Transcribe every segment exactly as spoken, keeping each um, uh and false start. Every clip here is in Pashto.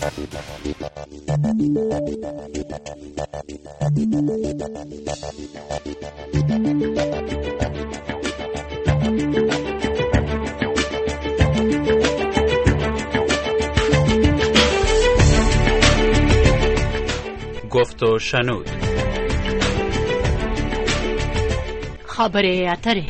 گفت و شنود. خبره اتره.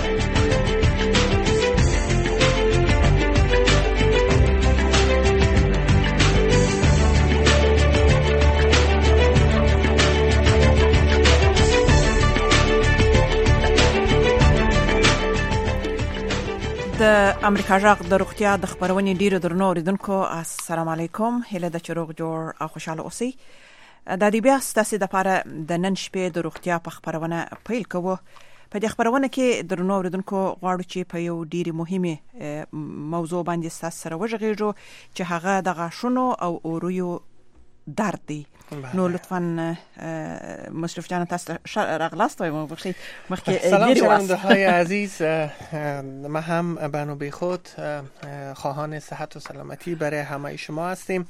د امریکا جغ د روغتیا د خبرونې ډیرو درنو اوریدونکو السلام علیکم، هله د چروغ جوړ او خوشاله اوسئ. د دې بیا ستاسو د لپاره د نن شپې د روغتیا په خبرونه پیل کوو. په دې خبرونه کې درنو اوریدونکو غواړو چې په یو ډیره مهمه موضوع باندې ستاسو سره وژغېږو چې هغه د غاښونو او اوریو درد دی. نو لطفاً مشرف جان تاسو راغلاست و بخیر مخکې سلام شنونده های عزیز، ما هم بنو بی خود خواهان صحت و سلامتی برای همه شما هستیم.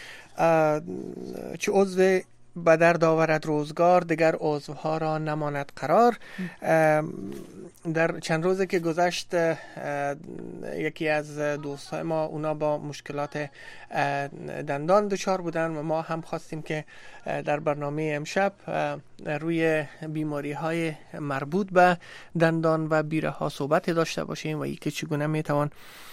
چه عضو به درد آورد روزگار دیگر عضوها را نماند قرار. در چند روزی که گذشت یکی از دوستای ما اونا با مشکلات دندان دچار بودن و ما هم خواستیم که در برنامه امشب روی بیماری های مربوط به دندان و بیره ها صحبت داشته باشیم و اینکه چگونه میتوان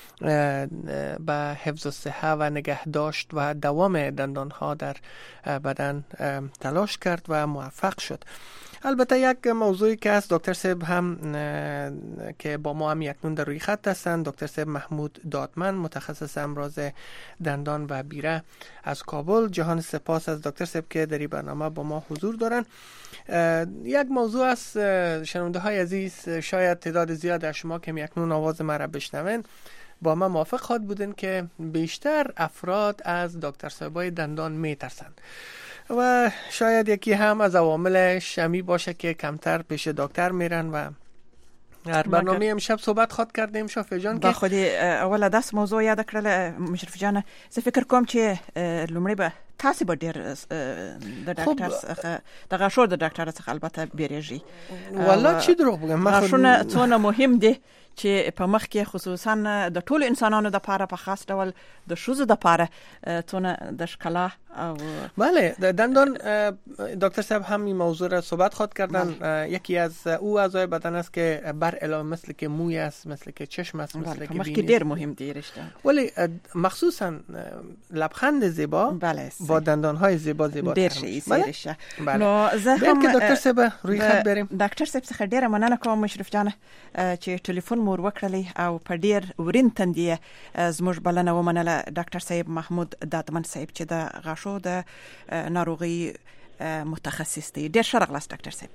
به حفظ الصحه و نگهداشت و دوام دندان ها در بدن تلاش کرد و موفق شد. البته یک موضوعی که از دکتر صاحب هم که با ما هم یکنون در روی خط هستند، دکتر صاحب محمود دادمن، متخصص امراض دندان و بیره از کابل. جهان سپاس از دکتر صاحب که در این برنامه با ما حضور دارن. یک موضوع است شنونده های عزیز، شاید تعداد زیاد از شما که یکنون آواز ما را بشنوین با ما موافق خواهد بودن که بیشتر افراد از دکتر صاحبای دندان میترسند و شاید یکی هم از عواملش همی باشه که کمتر پیش دکتر میرن و در برنامه امشب صحبت خواهد کردیم شافی جان که با خودی اول داس موضوع یاد کړل مشرف جان. زه فکر کوم چې لومړی به تاسو به ډیر د ډاکټر څخه د غاښونو د ډاکټر څخه البته بیریږي. والله چی دروغ بگم، غاښونه څونه مهم دي چې په مخ کې خصوصا د ټولو انسانانو د لپاره په خاص ډول د شوزو د لپاره څونه د ښکلا او بله دندان. دکتر صاحب هم این موضوع را صحبت خواهد کردن. یکی از او اعضای بدن است که بر علاوه مثل که موی است، مثل که چشم است، مثل که بینی است، ډیر مهم دی رشته. ولی مخصوصا لبخند زیبا با دندان های زیبا زیبا ډیر شي سرشه. نو زه هم دکتر صاحب روی خط بریم. دکتر صاحب څخه ډیره مننه کوم مشرف جان چې ټلیفون مور وکړلې او په ډیر ورین تندې زموږ بلنه ومنله. ډاکټر صاحب محمود دادمن صاحب چې د غاښو د ناروغي متخصص دی. ډیر ښه راغلاست ډاکټر صاحب.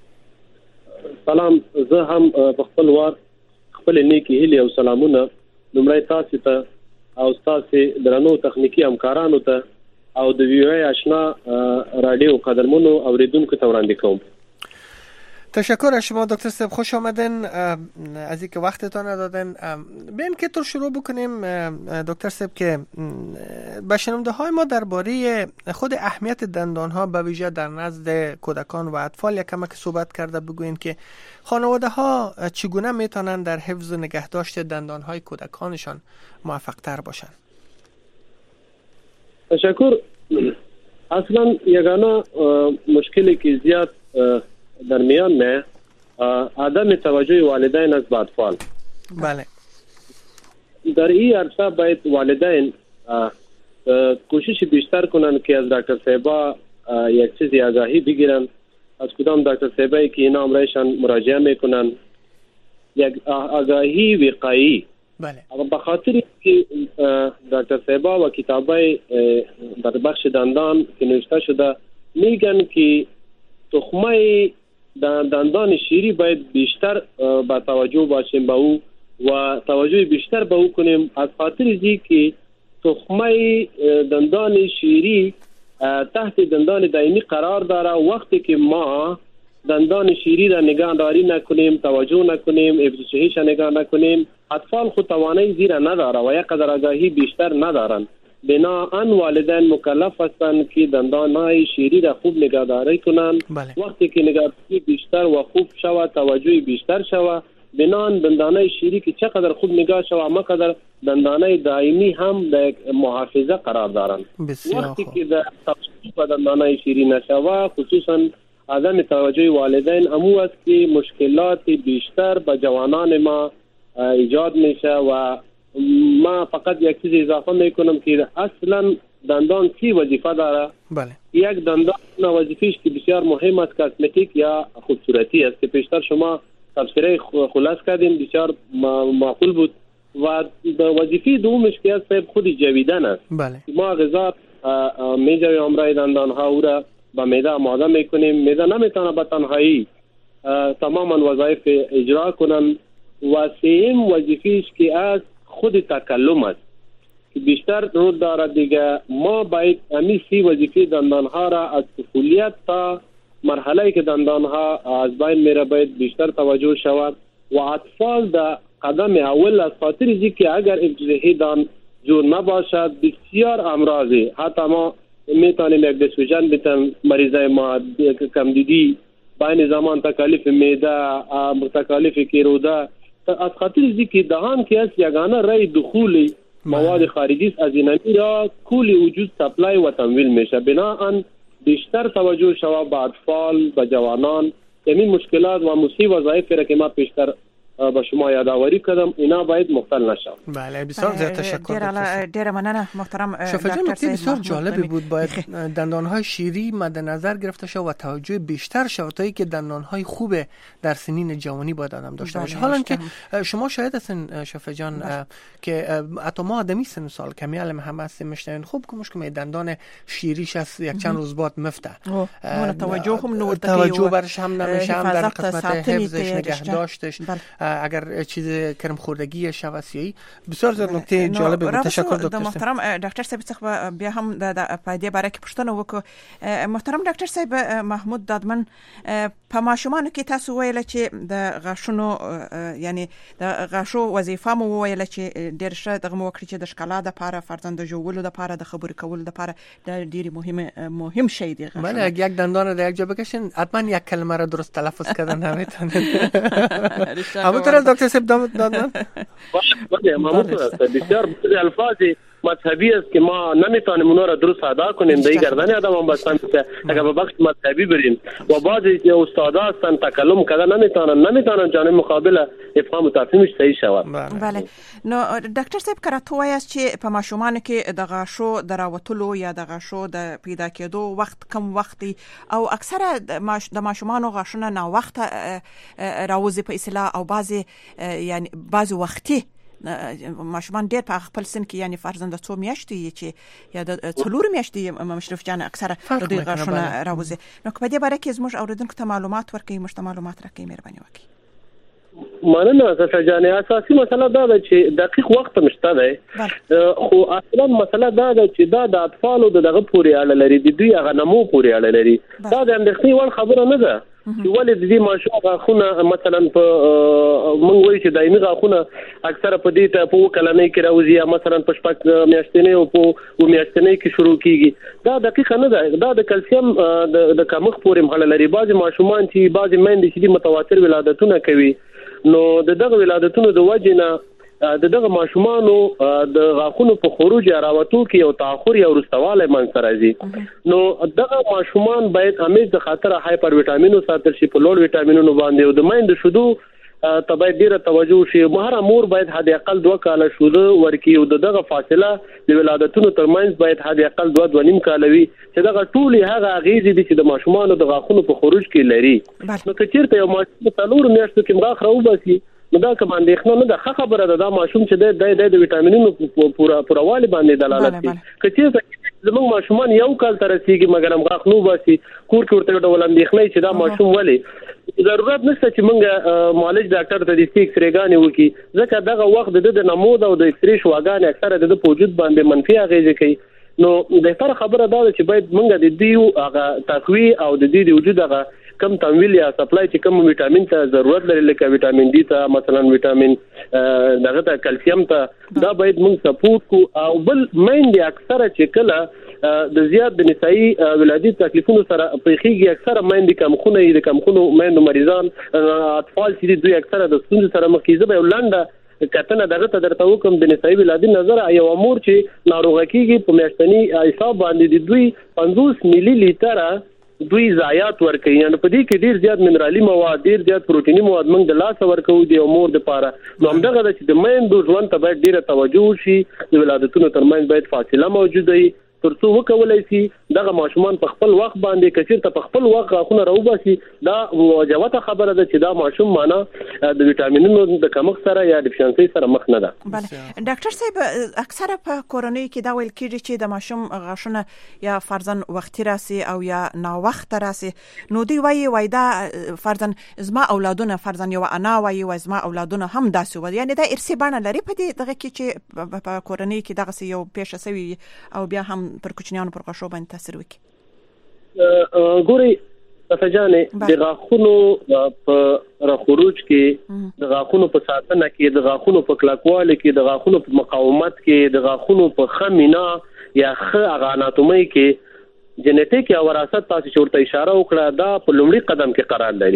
سلام، زه هم په خپل وار خپل نیکی هیلې او سلامونه لومړی تاسو ته او تاسو درنو تخنیکی همکارانو ته او د ویو آشنا رادیو قدرمنو اوریدونکو ته وړاندې کوم. تشکر از شما دکتر صاحب، خوش آمدین از اینکه وقتتان دادن. بیاین که تو شروع بکنیم دکتر صاحب که به شنونده های ما درباره خود اهمیت دندان ها به ویژه در نزد کودکان و اطفال یک کمک صحبت کرده بگوین که خانواده ها چگونه میتونن در حفظ و نگهداشت دندان های کودکانشان موفق تر باشن. تشکر. اصلا یگانه مشکلی که زیاد در میان نه عدم توجه والدین از اطفال. بله. در این عرصه باید والدین کوشش بیشتر کنن که از دکتر صاحبا یک چیزی آگاهی بگیرن، از کدام دکتر صاحبایی که اینا امرایشان مراجعه میکنن، یک آگاهی وقایی. بله. به خاطر که دکتر صاحبا و کتابای در بخش دندان که نوشته شده میگن که تخمه دندان شیری باید بیشتر با توجه باشیم به او و توجه بیشتر به او کنیم، از خاطر اینکه که تخمه دندان شیری تحت دندان دائمی قرار داره. وقتی که ما دندان شیری را نگهداری نکنیم، توجه نکنیم، حفظ صحیش نگاه نکنیم، اطفال خود توانایی زیر نداره و یک قدر آگاهی بیشتر ندارن بناهن والدین مکلف هستند که دندانهای شیری را خوب نگهداری کنند. وقتی که نگهداری بیشتر و خوب شود، توجه بیشتر شود، بناهن دندانهای شیری که چقدر خوب نگاه شود مقدر دندانهای دائمی هم در محافظه قرار دارند. وقتی که در تخصیص و دندانهای شیری نشود، خصوصا عدم توجه والدین امو است که مشکلات بیشتر به جوانان ما ایجاد میشه. و ما فقط یک چیز اضافه میکنم که اصلا دندان سی وظیفه داره. بله. یک دندان وظیفه‌اش که بسیار مهم است، کاسمتیک یا خوبصورتی است که پیشتر شما تفسیره خلاص کردیم، بسیار معقول بود. و وظیفه دومش که است خود جویدن است. بله. ما غذا میجویم امرای دندان ها او را به معده آماده میکنیم. معده نمیتونه به تنهایی تماما وظایف اجرا کنن. و سوم وظیفه‌اش که است خود تکلم است که بیشتر رول داره دیگه. ما باید همین سی وظیفه دندان ها را از طفولیت تا مرحله که دندان ها از بین میره باید بیشتر توجه شود. و اطفال در قدم اول از خاطر اینکه اگر ابتدایی دان جور نباشد بسیار امراضی، حتی ما میتونیم یک دستوجن بیتن مریضای ما کمدیدی بین زمان تکالیف میده، تکالیف کیروده، از خاطر اینکه دهان که است یگانه رای دخول مواد خارجی است، از این را کل وجود سپلای و تمویل میشه. بناهن بیشتر توجه شود به اطفال، به جوانان. همین مشکلات و مصیب وظایفی را که ما پیشتر با شما یادآوری کردم اینا باید مختل نشن. بله بسیار زیاد تشکر. ډیر مننه محترم شفیع جان. نکته بسیار جالبی بود. باید دندانهای شیری مد نظر گرفته شود و توجه بیشتر شود تا اینکه دندانهای خوب در سنین جوانی باید آدم داشته باشه. حالا که شما شاهد هستین شفیع جان که حتی ما آدمی سن سال کمی علم هم هستیم میشنوین خوب که مشکل دندان شیریش از یک چند روز بعد مفته. اون توجه هم نور توجه برش هم نمیشه هم در قسمت حفظش نگه داشتش. اگر چیز کرم خوردگی شواسیایی بسیار زیاد نکته جالب بود. تشکر دکتر محترم. ډاکټر صاحب څخه بیا هم د پایدې باره کې پوښتنه وکړو. محترم ډاکټر صاحب محمود دادمن، په ماشومانو کې تاسو ویل چې د غاښونو یعنی د غاښو وظیفه مو ویل چې ډېر ښه دغه مو وکړي چې د ښکلا د لپاره، فرزند د جوړولو د لپاره، د خبرې کولو د لپاره د ډېری مهم مهم شی دی. بله یک دندان در یک جا بکشین حتما یک کلمه را درست تلفظ کردن نمیتونن. همونطور دکتر صاحب دادن بله محمود است. بسیار الفاظی مذهبی است که ما نمیتونیم اونا را درست ادا کنیم. در گردن آدم هم بستن که اگر به بخش مذهبی بریم و بعضی استادا هستن تکلم کردن نمیتونن نمیتونن جانب مقابل افهام و تفهیمش صحیح شود. بله. نو ډاکټر صاحب کراته وایي چې په ماشومانو کې د غاښو د راوتلو یا د غاښو د پیدا کېدو وخت کم وختي او اکثره د ماشومانو غاښونه نا وخت راوځي په اصطلاح او بعضی یعنی بعضی وختي ماشومان ډېر په خپل سن کې یعنی فرزند څو میاشتې چې یا د څلور میاشتې مشرف جان اکثره د دې غاښونه راوځي. نو په دې باره کې زموږ اوریدونکو ته معلومات ورکړئ، موږ ته معلومات راکړئ مهرباني وکړئ. مننه سفر جان. اساسي مسله دا ده چې دقیق وخت مشته ده، خو اصلا مسله دا ده چې دا د اطفالو دغه پورې اړه لري، د دوی هغه نمو پورې اړه لري. دا د اندېښنې وړ خبره نه ده چې ولې د دې ماشوم غاښونه مثلا په موږ وایو چې دایمي غاښونه اکثره په دې ته په کلنۍ کې راوځي یا مثلا په شپږ میاشتنۍ او په و میاشتنۍ کې شروع کیږي. دا دقیقه نه ده. دا د کلسیم د کمښت پورې اړه لري. بعضي ماشومان چې بعضي میندې چې متواتر ولادتونه کوي نو د دغه ولادتونو د وجې نه د دغه ماشومانو د غاښونو په خروج یا راوتو کې یو تاخر یا ورستواله منځ راځي. نو دغه ماشومان باید همیشه د خاطر هایپر ویټامینو ساتل شي، په لوړ ویټامینونو باندې او د میندې شودو ته باید ډیره توجه شي. مهر امور باید حد اقل دوه کاله شوده ورکی او دغه فاصله د ولادتونو ترمنځ باید حد اقل دوه دوه نیم کاله وي چې دغه ټولي هغه اغیزې دي چې د ماشومانو د غاښونو په خروج کې لري. نو که چیرته یو ماشوم په څلور میاشتو کې غاښ راوباسي نو دا کوم اندېښنه نه ده، ښه خبره ده. دا ماشوم چې د د ویټامینونو پورا پوروالي باندې دلالت کوي. که چیرته زموږ ماشومان یو کال تر رسیدي مګر هم غاښ نو باسي کور کې ورته ډول اندېښنه چې دا ماشوم ولې ضرورت نشته چې موږ معالج ډاکټر ته د ایکس ری ګانې وکړي، ځکه دغه وخت د نمود او د ایکس ری شواګانې اکثره د وجود باندې منفي اغیزې کوي. نو د فر خبره دا چې باید موږ د دې هغه تقوی او د دې د وجود هغه کم تمویل یا سپلای چې کوم ویټامین ته ضرورت لري لکه ویټامین ډي ته مثلا ویټامین دغه ته کلسیم ته دا باید موږ سپورټ کو او بل مین دي اکثره چې کله د زیات د نسایي ولادت تکلیفونو سره پېخيږي اکثره مین دي کم خونه دي کم خونه مین مریضان اطفال چې دوی اکثره د ستونزې سره مخ کیږي به ولنده کتنه دغه ته درته وکم د نسایي ولادت نظر یو امور چې ناروغه کیږي په میاشتنی حساب باندې د دوی پنځوس ملي لیټر دوی زایات ورکوي یعنی په دې کې ډیر زیات منرالي مواد ډیر زیات پروتینی مواد موږ د لاس ورکو دي امور د پاره نو همدغه د چې د مېندو ژوند ته باید ډیره توجه شي د ولادتونو ترمنځ باید فاصله موجوده وي ترڅو وکولای شي دغه ماشومان په خپل وخت باندې کثیر ته په خپل وخت غاخونه راوباسي دا واجبته خبره ده چې دا ماشوم معنا د ویټامینونو د کمښت سره یا ډیفیشنسي سره مخ نه ده. بله ډاکټر صاحب اکثره په کورنۍ کې دا ویل کېږي چې د ماشوم غاښونه یا فرضاً وختي راسي او یا نا وخت راسي نو دی وایي وای دا فرضاً زما اولادونه فرضاً یو انا وایي وای زما اولادونه هم داسې و یعنی دا ارثي بڼه لري په دې دغه کې چې په کورنۍ کې دغه یو پیښه شوی او بیا هم پر کوچنیانو پر غاښو باندې تاثیر وکړي. ګوري تفجانې د غاښونو په راخروج کې د غاښونو په ساتنه کې د غاښونو په کلکوالي کې د غاښونو په مقاومت کې د غاښونو په خمینا یا خ اناتومي کې جنټیک یا وراثت تاسو چورته اشاره وکړه دا په لومړي قدم کې قرار لري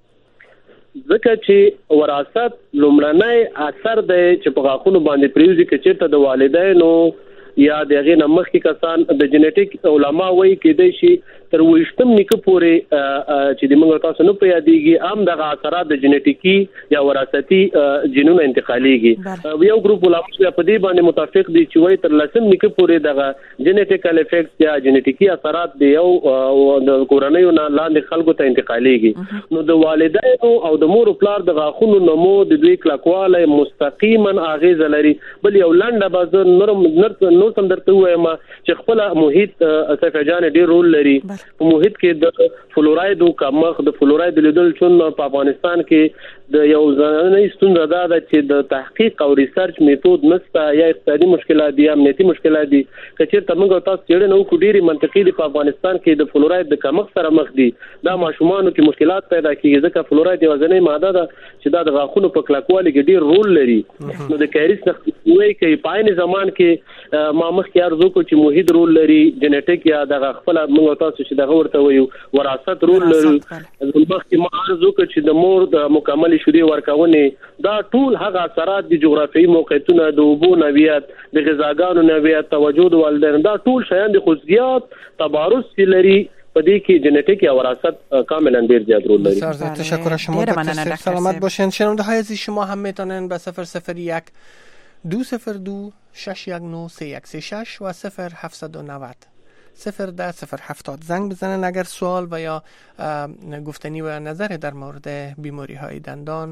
ځکه چې وراثت لومړنی اثر دی چې په غاښونو باندې پریوزي کې چیرته د والدینو یا دغه نمخ کې کسان د جنټیک علماء وایي کې د شي تر وښتم نیکه پورې چې د موږ تاسو نه پیادېږي عام دغه اثرات د جنټیکی یا وراثتي جنونو انتقالېږي یو ګروپ علماء په دې باندې متفق دي چې وایي تر لسم نیکه پورې دغه جنټیکل افیکټس یا جنټیکی اثرات د یو د کورنیو نه لاندې خلکو ته انتقالېږي نو د والدینو او د مور او پلار د غاښونو نمو د دوی کلکواله مستقیما اغیزه لري بل یو لنډه باز نرم نو سم درته وایم چې خپل محیط صفجان ډیر رول لري په محیط کې د فلوراید او کمخ د فلوراید لیدل چون په افغانستان کې د یو ځانګړي ستونزه ده چې د تحقیق او ریسرچ میتود نشته یا اقتصادي مشکلات دي امنیتي مشکلات دي چې تر موږ تاسو چیرې نو کو ډیری منطقي دي په افغانستان کې د فلوراید د کمخ سره مخ دي دا ماشومانو کې مشکلات پیدا کیږي ځکه فلوراید یو ځنې ماده ده چې دا د غاښونو په کلکوالي کې ډیر رول لري نو د کیریس نخوي کې په عین زمان کې ما مخکې ارزو کو چې محیط رول لري جنټیک یا د خپل موږ تاسو چې دغه ورته ویو وراثت رول لري مخکې ما ارزو کو چې د مور د مکمل شوري ورکونه دا ټول هغه اثرات د جغرافیایي موقعیتونو د اوبو نوعیت د غذاګانو نوعیت توجه د والدین دا ټول شیان د خصوصیات تبارز لري په دې کې جنټیک یا وراثت کاملا ډیر زیات رول لري. بسیار تشکر از شما دکتر سلامت باشین. شنونده های عزیز شما هم میتونن به صفر صفر یک دو صفر دو شش یک نو سه یک سه شش و صفر هفتصد و نود صفر ده صفر هفتاد زنگ بزنن اگر سوال و یا گفتنی و نظر در مورد بیماری های دندان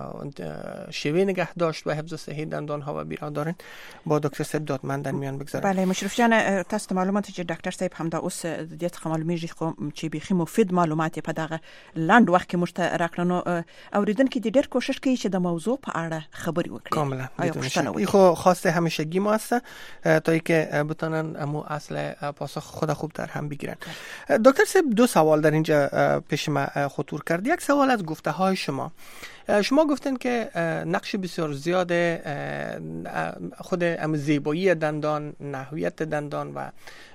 شیوه نگه داشت و حفظ صحی دندان ها و بیرا دارن با دکتر صاحب دادمن در میان بگذارن. بله مشرف جان تاسو معلوماتی چې ډاکټر صاحب هم دا اوس د دې څخه معلومیږي چې بيخي مفید معلومات په دغه لاند وخت کې مشته راکړنو اوریدونکو د ډېر کوشش کوي چې د موضوع په اړه خبري وکړي. کاملا بدون شک. خو خواسته همیشگی ما است تا اینکه بتونن امو اصل پاسخ خود خوب در هم بگیرن. دکتر صاحب دو سوال در اینجا پیش ما خطور کرد. یک سوال از گفته های شما. شما گفتن که نقش بسیار زیاد خود ام زیبایی دندان، نحویت دندان و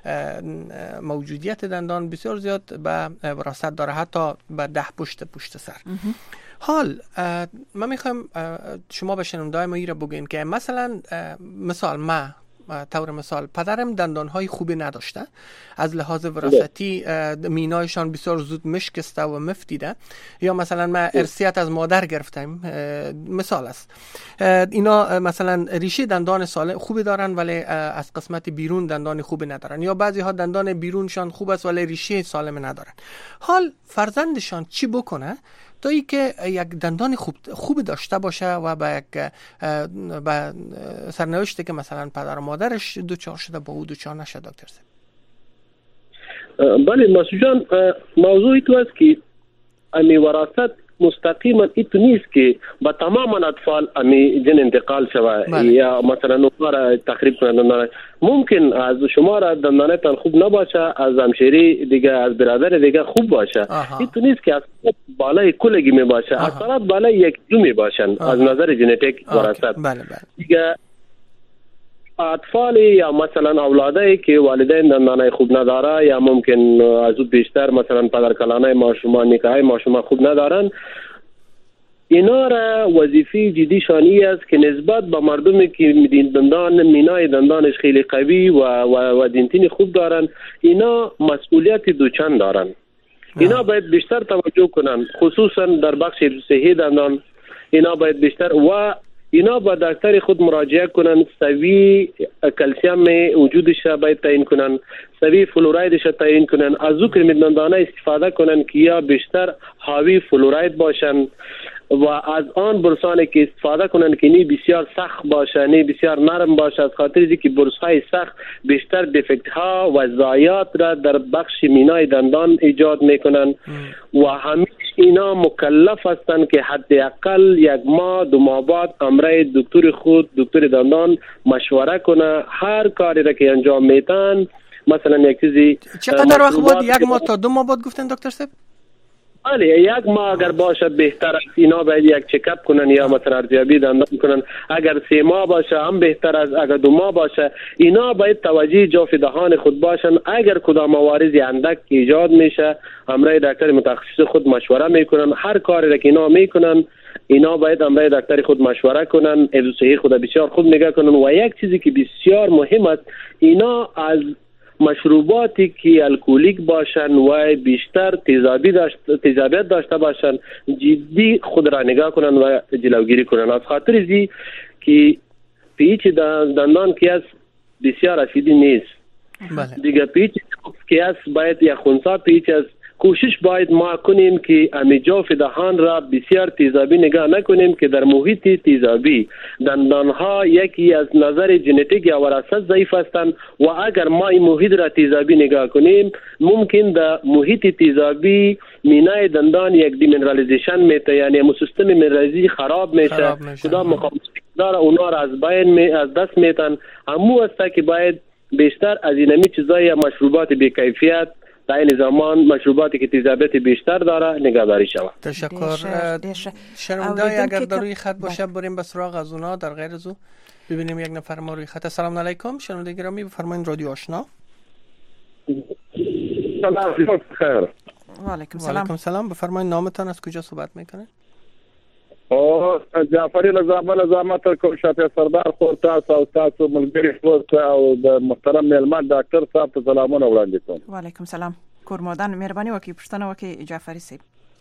موجودیت دندان بسیار زیاد به وراثت داره، حتی به ده پشت پشت سر. حال ما میخوایم شما به شنونده‌های ما را بگوییم که مثلا مثال ما طور مثال پدرم دندانهای خوبی نداشته، از لحاظ وراثتی مینایشان بسیار زود مشکسته و مفتیده، یا مثلا ما ارثیت از مادر گرفتم مثال است. اینا مثلا ریشه دندان سالم خوبی دارن ولی از قسمت بیرون دندان خوبی ندارن، یا بعضی ها دندان بیرونشان خوب است ولی ریشه سالم ندارن. حال فرزندشان چی بکنه تا ای که یک دندان خوب خوب داشته باشه و با یک با سرنوشتی که مثلا پدر و مادرش دوچار شده با او دوچار نشه؟ دکتر صاحب بله مسعود جان، موضوعی تو است که امی وراثت مستقیما ایتو نیست که با تمام اطفال امی جن انتقال شود یا مثلا نوکار تخریب کنند دندانه. ممکن از شما را دندانه تان خوب نباشه، از همشیری دیگه، از برادر دیگه خوب باشه. ایتو نیست که از بالای کلگی می باشه، اثرات بالای یک دو می باشن از نظر ژنتیک وراثت. بله بله. دیگه اطفال یا مثلا اولادایی که والدین دندانه خوب نداره یا ممکن از او بیشتر مثلا پدرکلانه ماشومان نکای ماشومان خوب ندارن، اینا را وظیفه جدی شانی است که نسبت به مردمی که دندان مینای دندانش خیلی قوی و و, و دینتین خوب دارن، اینا مسئولیت دوچند دارن. اینا باید بیشتر توجه کنن، خصوصا در بخش صحی دندان. اینا باید بیشتر و اینا با دکتر خود مراجعه کنن، سوی کلسیم وجودش را باید تعیین کنن، سوی فلوراید را تعیین کنن، از او کرم دندانه استفاده کنن که یا بیشتر حاوی فلوراید باشن و از آن برسانی که استفاده کنن که نی بسیار سخت باشه، نی بسیار نرم باشه، از خاطر اینکه که برس های سخت بیشتر دفکت ها و ضایعات را در بخش مینای دندان ایجاد میکنن و همیشه اینا مکلف هستند که حداقل یک ماه دو ماه بعد امرای دکتر خود دکتر دندان مشوره کنه. هر کاری را که انجام میتن، مثلا یک چیزی چقدر وقت بود؟ یک ماه تا دو ماه بعد گفتن دکتر صاحب؟ بله، یک ماه اگر باشه بهتر است. اینا باید یک چکاپ کنن یا مثلا ارزیابی دندان کنن. اگر سه ماه باشه هم بهتر است. اگر دو ماه باشه، اینا باید توجه جاف دهان خود باشن. اگر کدام عوارضی اندک ایجاد میشه، امرای دکتر متخصص خود مشوره میکنن. هر کاری را که اینا میکنن، اینا باید امرای دکتر خود مشوره کنن، حفظ صحی خود بسیار خوب نگاه کنن. و یک چیزی که بسیار مهم است، اینا از مشروباتی که الکلیک باشن و بیشتر تیزابی داشت تیزابیت داشته باشن، جدی خود را نگاه کنن و جلوگیری کنن. از خاطر ازی که پیچ دندان که از بسیار اسیدی نیست. بله. دیگه پیچ که از باید یا خونسا پیچ از کوشش باید ما کنیم که امیجاف دهان را بسیار تیزابی نگاه نکنیم که در محیط تیزابی دندانها یکی از نظر ژنتیک یا وراثت ضعیف هستند و اگر ما این محیط را تیزابی نگاه کنیم، ممکن در محیط تیزابی مینای دندان یک دیمینرالیزیشن میته، یعنی مو سیستم مینرالیزی خراب میشه. کدام مقاومت داره اونا را از بین می از دست میتن. همو است که باید بیشتر از اینمی چیزای مشروبات بی‌کیفیت در این زمان مشروباتی که تیزابیت بیشتر داره نگهداری شود. تشکر. شنونده‌ای اگر در روی خط باشه بریم به سراغ از اونا. در غیر از او ببینیم یک نفر ما روی خط. السلام علیکم شنونده گرامی، بفرمایید رادیو آشنا. سلام خیر. و علیکم سلام. علیکم سلام، بفرمایید نامتان، از کجا صحبت میکنید؟ او جعفری لزامل زحمت کو شافعی سردار خو تاسو او تاسو ملګری خو او د محترم میلمن ډاکټر صاحب ته سلامونه وړاندې کوم. و علیکم سلام. کورمودان مهرباني وکړئ پښتنه وکړئ جعفری صاحب.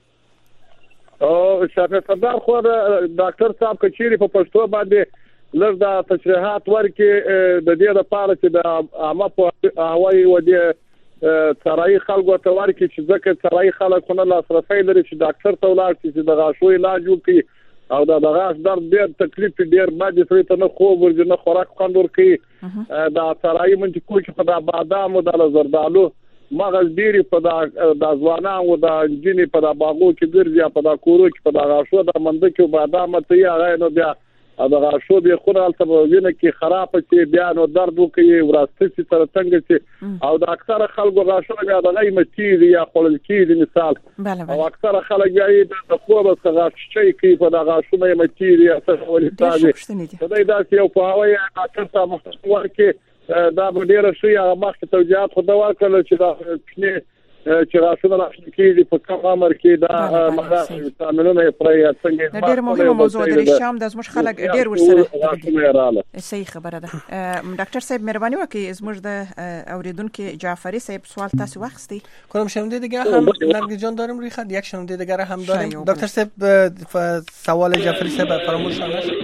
او شافعی سردار خو ډاکټر صاحب کچيري په پښتو باندې لږ د تشریحات ورکړي د دې لپاره چې د عامه په هوایي و دي څرای خلکو ته ورکړي چې ځکه څرای خلکونه لاسرسي لري چې ډاکټر ته ولاړ شي چې د غاښو علاج وکړي او دا د غاښ درد ډېر تکلیف ډېر باندې سړی ته نه خوب ورځي نه خوراک خوند ورکوي. دا څرای منځ کې کوچ په دا بادام او د زردالو مغز ډېرې په دا ځوانان او د نجونې په دا باغو کې ګرځي، په دا کورو کې په دا غاښو د منده کې بادام ته یې هغه نو بیا دا غاښو به خورال ته وینه کې خراب شي، بیا نو درد وکړي، وراسته چې تر څنګه چې او د اکثره خلکو غاښونه بیا د غیمتي یا خپل کې مثال او اکثره خلک یې د خوب څخه غاښ کوي په دا غاښونه یې متي یا څه ولې تاسو دا داسې یو په هواي اکثر ته مختصر کې دا به ډیره شي هغه مخکې توجیهات خو دا ورکړل چې دا چې راشنه راشنه کې په کوم امر کې دا مغه تعاملونه پرې څنګه ډېر مهمه موضوع ده. شام د زموږ خلک ډېر ورسره صحیح خبره ده. ډاکټر صاحب مهرباني وکړئ زموږ د اوریدونکو جعفری صاحب سوال تاسو واخستي. کوم شنونده دیگه هم نرگس جان داریم روی خط، یک شنونده دیگه هم داریم. دکتر صاحب سوال جعفری صاحب فراموش نشه.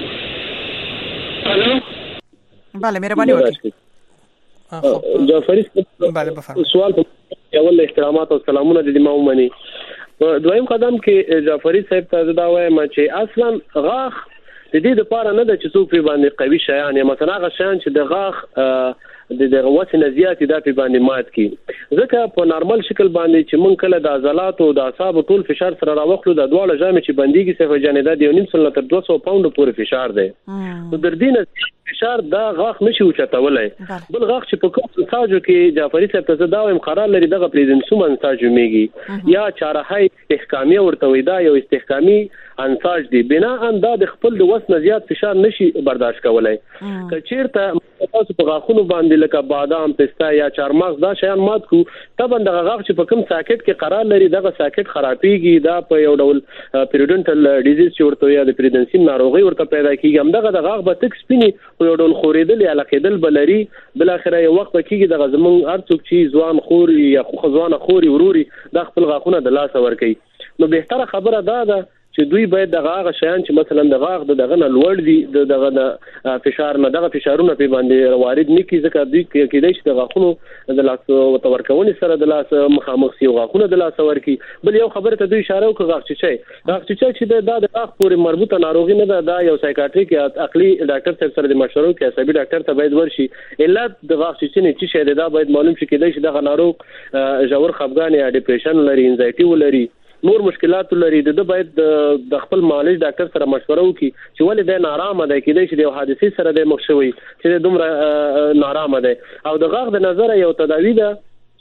بله مهرباني وکړئ. جعفری بله بفرمایید. سوال اول احترامات او سلامونه د ما ومني. دویم قدم کې جعفری صاحب ته دا وایم چې اصلا غاښ د دې لپاره نه د چې څوک په باندې قوي شیان یا مثلا غاښ چې د غاښ د دغه وسنه زیات د په باندې مات کی ځکه په نارمل شکل باندې چې مونږ کله د عضلات او د اعصاب ټول فشار سره راوخلو د دواړه جامې چې بنديږي صفه جانیدا د یو نیم سل تر دوه سوه پاونډ پورې فشار دی نو در دینه فشار دا غاښ نشي اوچتولای بل غاښ چې په کوم ساجو کې جعفری صاحب ته دا وایم قرار لري دغه پریزنسوم انساج میږي یا چارهای استحکامی ورته وي دا یو استحکامی انساج دی بنا ان دا د خپل د وسنه زیات فشار نشي برداشت کولای که چیرته تاسو په غاښونو باندې لکه بادام پستا یا چارمغز دا شیان مات کو طبعا دغه غاښ چې په کوم ساکټ کې قرار لري دغه ساکټ خرابېږي دا په یو ډول پیریډونټل ډیزیز چې ورته یا د پیریډنسیم ناروغي ورته پیدا کیږي هم دغه د غاښ به تک سپینی په یو ډول خورېدل یا لقیدل بلري بل اخره یو وخت کېږي دغه زمون ارڅوک چې ځوان خور یا خو خوري وروري د خپل غاښونه د لاس ور کوي نو بهتره خبره دا ده چې دوی باید دغه هغه شیان چې مثلا د غاښ د دغه نه لوړ دي دغه د فشار نه دغه فشارونه په باندې وارد نه کی ځکه دوی کېدای شي د غاښونو د لاس ورکونې سره د لاس مخامخ سی غاښونه د لاس ورکی بل یو خبره ته دوی اشاره وکړه غاښ چې غاښ چې د د غاښ پورې مربوطه ناروغي نه ده دا یو سایکاټریک یا عقلي ډاکټر سره د مشورو کې عصبي ډاکټر ته باید ورشي علت د غاښ چې نه چې شه دا باید معلوم شي کېدای شي دغه ناروغ ژور خفګان یا ډیپریشن لري انزایټي ولري نور مشکلات لري د باید د خپل معالج ډاکټر سره مشوره وکړي چې ولې د نارامه ده کېدای شي د حادثې سره د مخ شوی چې دومره نارامه ده او د غاښ د نظر یو تداوی ده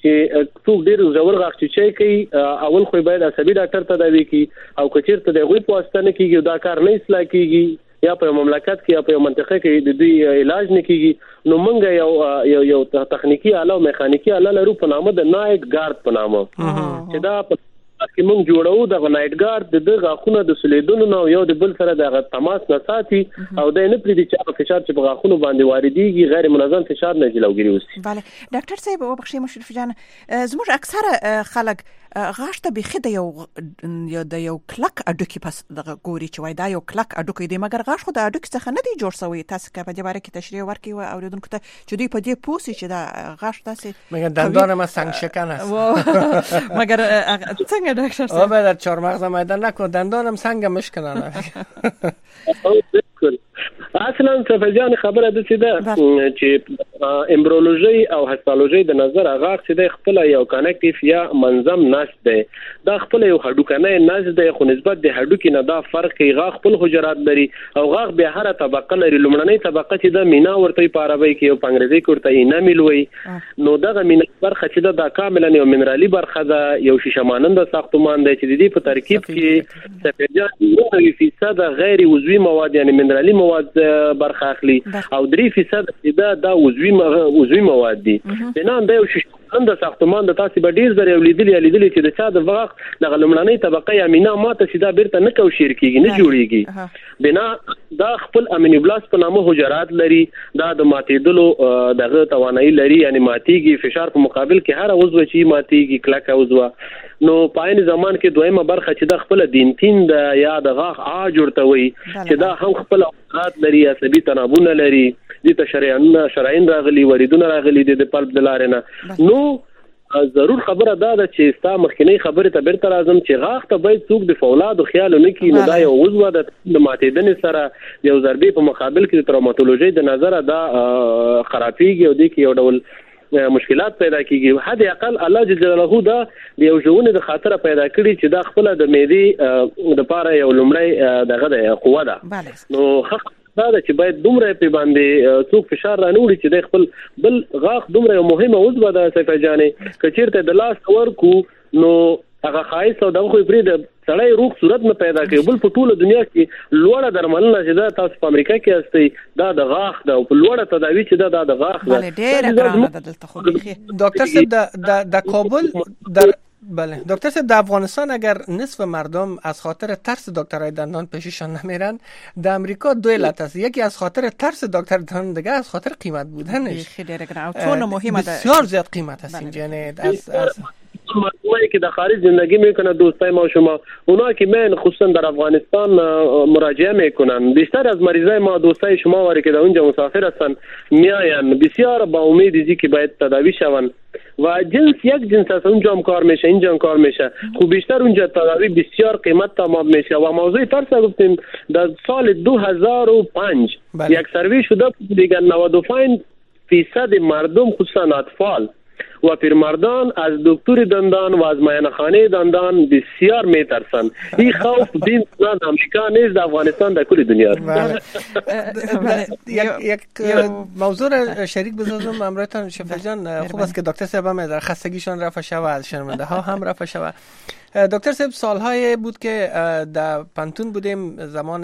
چې څوک ډیر زور غاښ چې کوي اول خو باید عصبي ډاکټر تداوی کوي او کچیرته د غوي په واسطه نه کیږي دا کار نه اصلاح کیږي یا په مملکت کې یا په منطقه کې د دوی علاج نه کیږي نو موږ یو یو یو تخنیکی آله او میخانیکی آله لرو په نامه د نایټ ګارد په نامه چې دا چې موږ جوړو د نایټ ګارد د غاښونو د سلیدونو نو یو د بل سره د تماس نه ساتي او د نه پریدي چې فشار چې په غاښونو باندې واردېږي غیر منظم فشار نه جلوګیری وسی. بله ډاکټر صاحب وبخښئ مشرف جان زموږ اکثره خلک غاښ ته بيخي د یو د یو کلک اډوکی پس دغه ګوري چې وای دا یو کلک اډوکی دی مګر غاښ خو د اډوکی څخه نه دی جوړ شوی تاسو که په دې باره کې تشریح ورکړئ او اوریدونکو ته چې دوی په دې پوسي چې دا غاښ تاسو مګر دندان ما څنګه شکن است مګر څنګه ډاکټر صاحب او بعد چهار مغز میدان نکو دندانم څنګه مشکنانه اصلا صفجان خبره د څه ده چې امبرولوژي او هستالوژي د نظر غاښ چې د خپل یو کنیکټیو یا منظم نس ده دا خپل یو هډوکنه نس ده خو نسبت د هډوکی نه دا فرق کوي غاښ خپل حجرات لري او غاښ به هر طبقه لري لومړنۍ طبقه چې د مینا ورته په عربی کې او په انګریزي کې ورته انامل وي نو دغه مینا برخه چې دا کاملا یو منرالي برخه ده یو شیشه مانند ساختمان ده چې د دې په ترکیب کې صفجان نوي فیصد غیر عضوي مواد یعنی منرالي مواد برخه اخلي او درې فیصد دا د عضوي عضوي مواد دي بنا د یو شیشه د ساختمان د تاسو به ډیر زره ولیدل لیدل چې د چا د وغه د لومړنۍ طبقه یا مینا ماته سیده بیرته نه کوشیر کیږي نه جوړیږي بنا دا خپل امینوبلاست په نامه حجرات لري دا د ماتېدلو دغه توانایي لري یعنی ماتېږي فشار په مقابل کې هر عضو چې ماتېږي کلک عضو نو پاین زمان کې دویمه برخه چې د خپل دینتین د یا د غاښ ا جوړتوي چې دا هم خپل اوقات لري عصبي تنابونه لري د شریان شرايين راغلي وریدونه راغلي د پلب د لارنه نو ضرور خبره دا ده چې ستا مخکنی خبره ته بیرته راځم چې غاښ ته باید څوک د فولاد خیال نه کړي نو دا یو عضو د ماتېدنې سره یو ضربې په مقابل کې د تروماتولوژي د نظر دا خرابېږي او د کې یو ډول مشکلات پیدا کیږي حد اقل الله جل جلاله دا یو ژوند د خاطر پیدا کړی چې دا خپل د معدې د پاره یو لمړی دغه د قوه ده نو حق دا چې باید دومره په باندې څوک فشار رانوړي چې د خپل بل غاښ دومره یو مهمه عضو ده صفه جانې کچیرته د لاس ورکو نو هغه خایس او دغه خو پرې د سړی روغ صورت نه پیدا کوي بل په ټوله دنیا کې لوړه درملنه چې دا تاسو په امریکا کې استي دا د غاښ ده او په لوړه تداوی چې دا د غاښ ده بله ډیره ګرانه ده دلته خو ډاکټر صاحب د د کابل در بله دکتر صاحب در افغانستان اگر نصف مردم از خاطر ترس دکترای دندان پیششان نمیرن در امریکا دو علت است یکی از خاطر ترس دکتر دندان دیگه از خاطر قیمت بودنش خیلی ډیره چون مهمه ده بسیار زیاد قیمت است یعنی از از مردمایی که در خارج زندگی میکنن دوستای ما شما اونا که من خصوصا در افغانستان مراجعه میکنن بیشتر از مریضای ما دوستای شما واری که در اونجا مسافر هستن میاین بسیار با امید ازی که باید تداوی شون و جنس یک جنس است اونجا هم کار میشه اینجا هم کار میشه خوب بیشتر اونجا تداوی بسیار قیمت تمام میشه و موضوع ترس گفتیم در سال دو هزار و پنج یک سروی شده دیگه نود و پنج فیصد مردم خصوصا اطفال و پیرمردان از دکتر دندان و از معاینه‌خانه دندان بسیار میترسند. این خوف دین در امریکا نیست، در افغانستان، در کل دنیا است. یک موضوع را شریک بسازم امروزتان شفیع جان. خوب است که دکتر صاحب هم در خستگیشان رفع شود، از شنونده ها هم رفع شود. دکتر صاحب سالهای بود که در پانتون بودیم زمان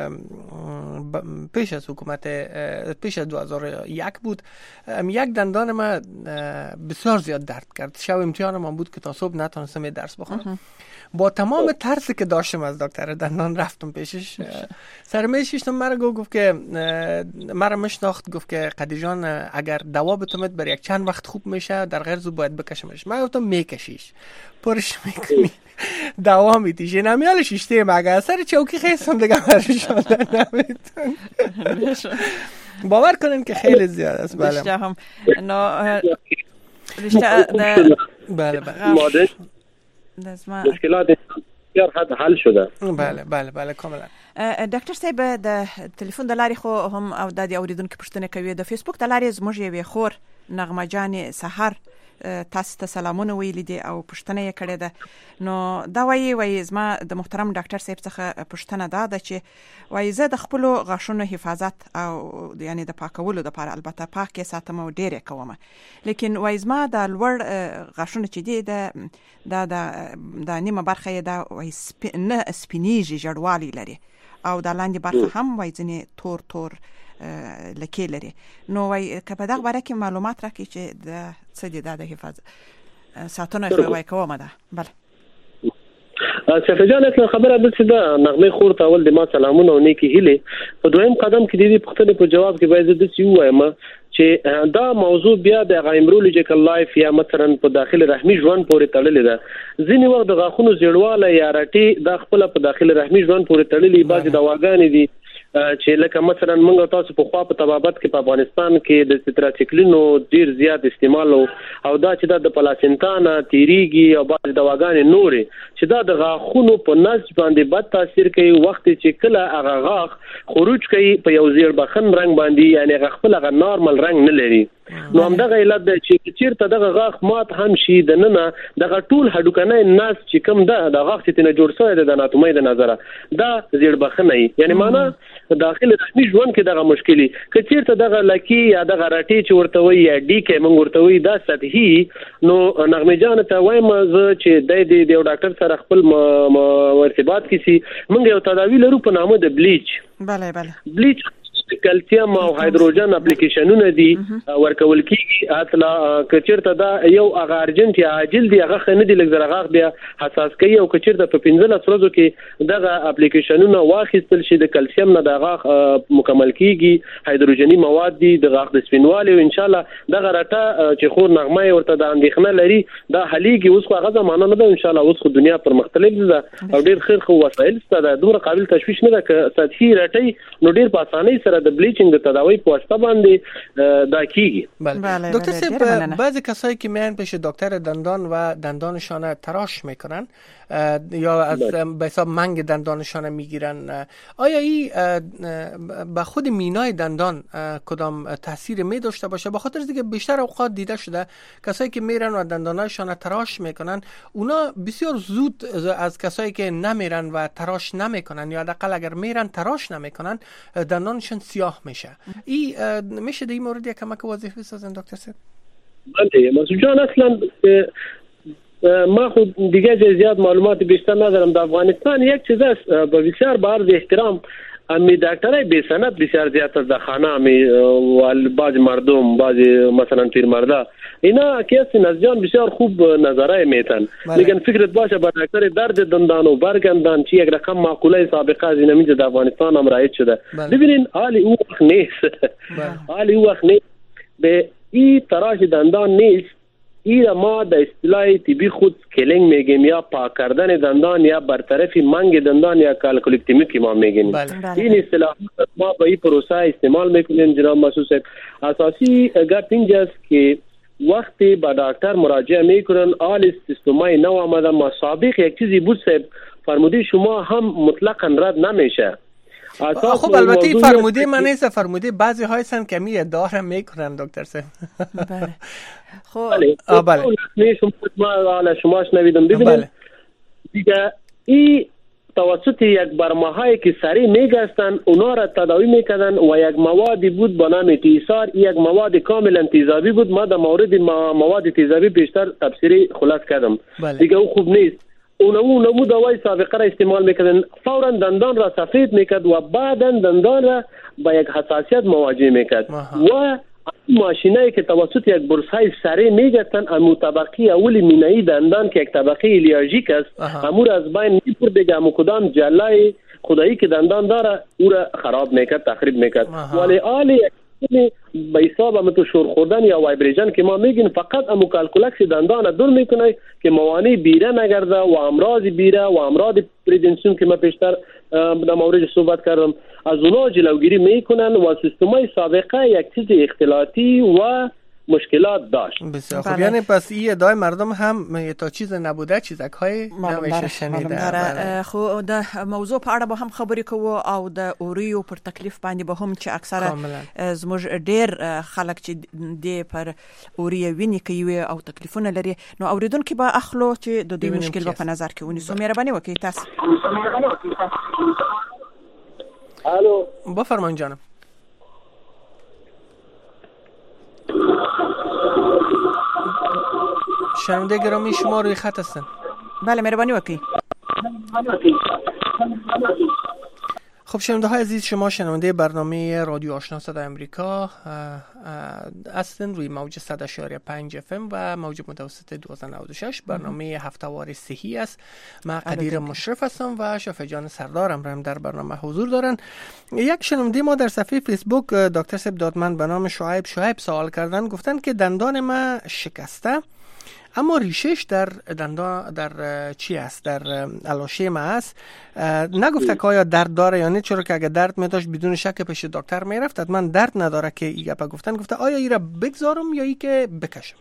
پیش از حکومت پیش از دو هزار و یک بود. یک دندان ما بسیار زیاد درد کرد. شب امتحان ما بود که تا صبح نتونستم درس بخونم. با تمام ترسی که داشتم از دکتر دندان رفتم پیشش. سرمیششتم مرا گفت که مرا مشناخت، گفت که قدی جان اگر دوا بتومد بر یک چند وقت خوب میشه، در غیر زو باید بکشمش. من گفتم میکشیش، پرش میکنی، دوا میتیش، نمیالش اشته مگه اثر چوکی خیستم دیگه برشان نمیتون. باور کنین که خیلی زیاد است. بله رشته هم نه رشته بله بله مشکلات بسیار حد حل شده. بله بله بله کاملا. ډاکټر صاحب د ټلیفون د لارې خو هم او د اوریدونکو پوښتنه کوي د فیسبوک د لارې زموږ یوې خور نغمه جان سحر تاسو ته سلامونه ویلي دي او پوښتنه یې کړې ده. نو دا وایي وایي زما د محترم ډاکټر صاحب څخه پوښتنه ده ده چې وایي زه د خپل غاښونو حفاظت او یعنی د پاکولو لپاره البته پاک ساتم او ډېر کوم، لیکن وایي زما د لوړ غاښونو چې دي د د د نیمه برخه دا وایي نه سپینیږي، جړوالي لري او د لاندې برخه هم وایي ځنې تور تور لکه لري. نو وای که په دغه باره کې معلومات راکړي چې د څه دي د حفاظت ساتنه وای کومه ده. بله صفه جان اصلا خبره ده چې دا نغمه خور ته اول د ما سلامونه او نیکی هیله. په دویم قدم کې د دې پوښتنې په جواب کې باید د څه وایم چې دا موضوع بیا د ایمبریولوژیکل لایف یا مثلا په داخله رحمي ژوند پورې تړلې ده. ځینې وخت د غاښونو زیړواله یا راټي د خپل په داخله رحمي ژوند پورې تړلې بعضي دواګانې دي چې لکه مثلا موږ تاسو په خوا په طبابت کې په افغانستان کې د ستراتیکلینو ډیر زیات استعمال او دا چې د پلاسنټانا تیریږي او بعض دواګانې نورې چې دا د غاښونو په نسج باندې بد تاثیر کوي. وخت چې کله هغه غاښ خروج کوي په یو زیړ بخن رنگ باندې، یعنی هغه خپل هغه نارمل رنگ نه لري. نو هم دغه علت ده چې چیرته دغه غاښ مات هم شي د ننه دغه ټول هډوکنه ناس چې کوم ده د غاښ چې نه جوړ شوی د اناتومي د نظره دا زیړ بخنه، یعنی معنا داخله رسمي ژوند کې دغه مشکلي که چیرته دغه لکی یا دغه راټي چې ورته وي یا ډی کې موږ ورته وي دا سطحي. نو نغمه جان ته وایم زه چې د دې یو ډاکټر سره خپل ارتباط کیسي. موږ یو تداوی لرو په نامه د بلیچ. بله بله بلیچ کلسیم او هایدروجن اپلیکیشنونه دي ورکول کیږي. اصلا کچیرته دا یو هغه ارجنټ یا عاجل دی، هغه خنه دی لږ زرغاغ بیا حساس کوي او کچیرته په پنځه ورځو کې دغه اپلیکیشنونه واخیستل شي د کلسیم نه دغه مکمل کیږي. هایدروجنی مواد دي د غاغ د سپینوالي او ان شاء الله دغه راټه چې خور نغمه ورته د اندېښنه لري دا حلیږي. اوس خو هغه زمانه نه ده ان شاء الله، اوس خو دنیا پر مختلف ده او ډیر خیر خو وسایل ستاسو دومره قابل تشویش نه ده که سطحي راټي نو ډیر په اسانۍ سره د بلیچینګ د تداوی په واسطه باندې دا کیږي. بله دکتر صاحب بعضی کسایی که میان پیش دکتر دندان و دندانشان تراش میکنن یا از به حساب منگ دندانشان میگیرن، آیا این به خود مینای دندان کدام تاثیر می داشته باشه؟ به خاطر اینکه بیشتر اوقات دیده شده کسایی که میرن و دندانشان تراش میکنن اونا بسیار زود از کسایی که نمیرن و تراش نمیکنن یا حداقل اگر میرن تراش نمیکنن دندانشان سیاه میشه. این میشه در این مورد یک کمک واضح بسازن دکتر صاحب؟ بله مسعود جان اصلا ما خود دیگه زیاد معلومات بیشتر ندارم. در افغانستان یک چیز است با بسیار با عرض احترام امی دکترای بی سند بسیار زیاد از دخانه امی و بعض مردم بعض مثلا پیر مردا اینا کیس نزجان بسیار خوب نظرای میتن، لیکن فکرت باشه با دکتر درد دندان و برگندان چی یک رقم معقوله سابقه از این امیز در افغانستان هم رایج شده. ببینین حالی او وقت نیست، حالی او وقت نیست به این تراش دندان نیست. این ما در اصطلاح طبی خود کلینگ میگیم یا پاک کردن دندان یا برطرفی منگ دندان یا کالکولیکتومی که ما میگیم. این اصطلاح ما با این پروسه استعمال میکنیم جناب مسعود صاحب. اساسی گپ اینجاست که وقتی با دکتر مراجعه میکنن آل سیستمای نو آمده ما سابق یک چیزی بود صاحب فرمودی شما هم مطلقاً رد نمیشه. خب البته فرموده من نیست، فرموده بعضی های هستن که می ادعا میکنن دکتر صاحب. بله خب بله ما شما شنیدم ببینید دیگه این توسط یک برماهایی که سری میگستن اونا را تداوی میکردن و یک موادی بود به نام تیسار، یک مواد کاملا تیزابی بود. ما در مورد مواد تیزابی بیشتر تفسیری خلاص کردم. بله. دیگه او خوب نیست. اونمو اونمو دوای سابقه را استعمال میکردن، فورا دندان را سفید میکرد و بعدا دندان را با یک حساسیت مواجه میکرد و ماشینایی که توسط یک برس‌های سری میگستن امو طبقه اولی مینایی دندان که یک طبقه الیاژیک است امور از بین میپرد دیگه امو کدام جلای خدایی که دندان داره او را خراب میکرد، تخریب میکرد. ولی آلی به حساب هم تو شور خوردن یا وایبریشن که ما میگیم فقط امو کالکولکس دندان دور میکنه که موانع بیره نگرده و امراض بیره و امراض پریدنسیون که ما پیشتر در مورد صحبت کردم از اونا جلوگیری میکنن و سیستمای سابقه یک چیز اختلاطی و مشکلات داشت. بسیار خوب. یعنی پس این ادعای مردم هم تا چیز نبوده چیزک های نمیشه شنیده. خو د موضوع په اړه به هم خبرې کوو او د اوریو پر تکلیف باندې به هم چې اکثره زموږ ډېر خلک چې د پر اوریو ویني کوي او تکلیفونه لري نو اوریدونکو به اخلو چې د دې مشکل په نظر کې ونیسو. مهرباني وکړئ تاسو. الو بفرمایید جانم. شنونده گرامی شما روی خط هستن. بله مهربانی وکړئ. خب شنونده های عزیز، شما شنونده برنامه رادیو آشنا صدای امریکا هستن روی موج صد و پنج اف ام و موج متوسط دویست و نود و شش. برنامه هفته‌وار صحی است. من قدیر مشرف هستم و شفیع جان سردارم هم در برنامه حضور دارن. یک شنونده ما در صفحه فیسبوک دکتر صاحب دادمند به نام شعیب شعیب سوال کردن، گفتن که دندان ما شکسته اما ریشش در دندان در چی است، در الاشه ما است. نگفته که آیا درد داره یا نه، چرا که اگه درد می داشت بدون شک پیش دکتر می رفت. حتما درد نداره که این گپا گفتن. گفته آیا این را بگذارم یا ای که بکشم؟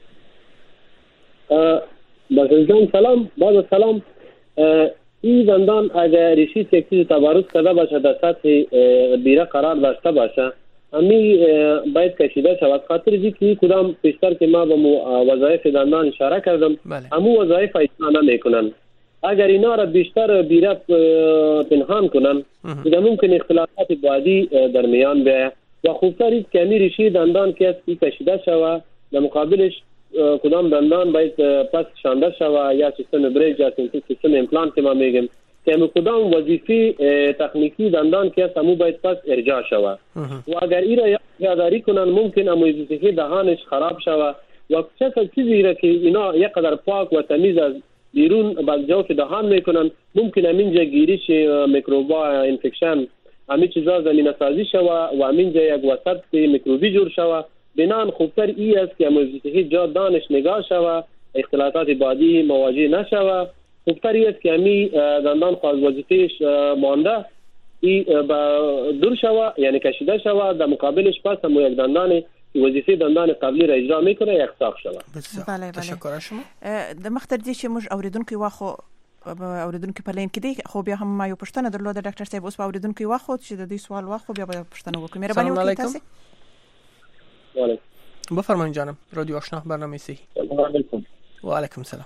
بازم سلام باز سلام. این دندان اگر ریشی یک چیز تبرز کرده باشه در سطح بیره قرار داشته باشه امی باید کشیده شود. خاطر دی که کدام پیشتر که ما به وظایف دندان اشاره کردم امو وظایف اجرا نمیکنن. اگر اینا را بیشتر بیره پنهان کنن دیگه ممکن اختلافات بعدی در میان بیاید و خوبتر است که امی ریشی دندان که است کشیده شود در مقابلش کدام دندان باید پس شانده شود یا سیستم بریج یا سیستم امپلانت که ما میگیم که کدام وظیفه تکنیکی دندان که است امو باید پس ارجاع شود و اگر ای را یادداری کنن ممکن امو وظیفه دهانش خراب شود و چه چیزی را که اینا یک قدر پاک و تمیز از بیرون بعد جوف دهان میکنن ممکن امینجا گیریش میکروبا انفکشن همین چیزا زمینه سازی شود و امینجا یک وسط میکروبی جور شود. بنان خوبتر ای است که امو وظیفه جا دانش نگاه شود، اختلاطات بعدی مواجه نشود. خوبتر ای است که امی دندان خواهد وظیفهش مانده ای با دور شود یعنی کشیده شود در مقابلش پس هم یک دندان وظیفه دندان قبلی را اجرا میکنه یک ساخت شود. بله بله تشکر شما. د مختر دي چې موږ اوریدونکو واخو اوریدونکو په لین کې دي خو بیا هم ما یو پښتنه درلوده ډاکټر صاحب اوس اوریدونکو واخو چې د دې سوال واخو بیا به پښتنه وکړو. مهرباني وکړئ تاسو. وعلیکم. بفرمایید جانم. رادیو آشنا برنامه صحی. وعلیکم. و علیکم سلام.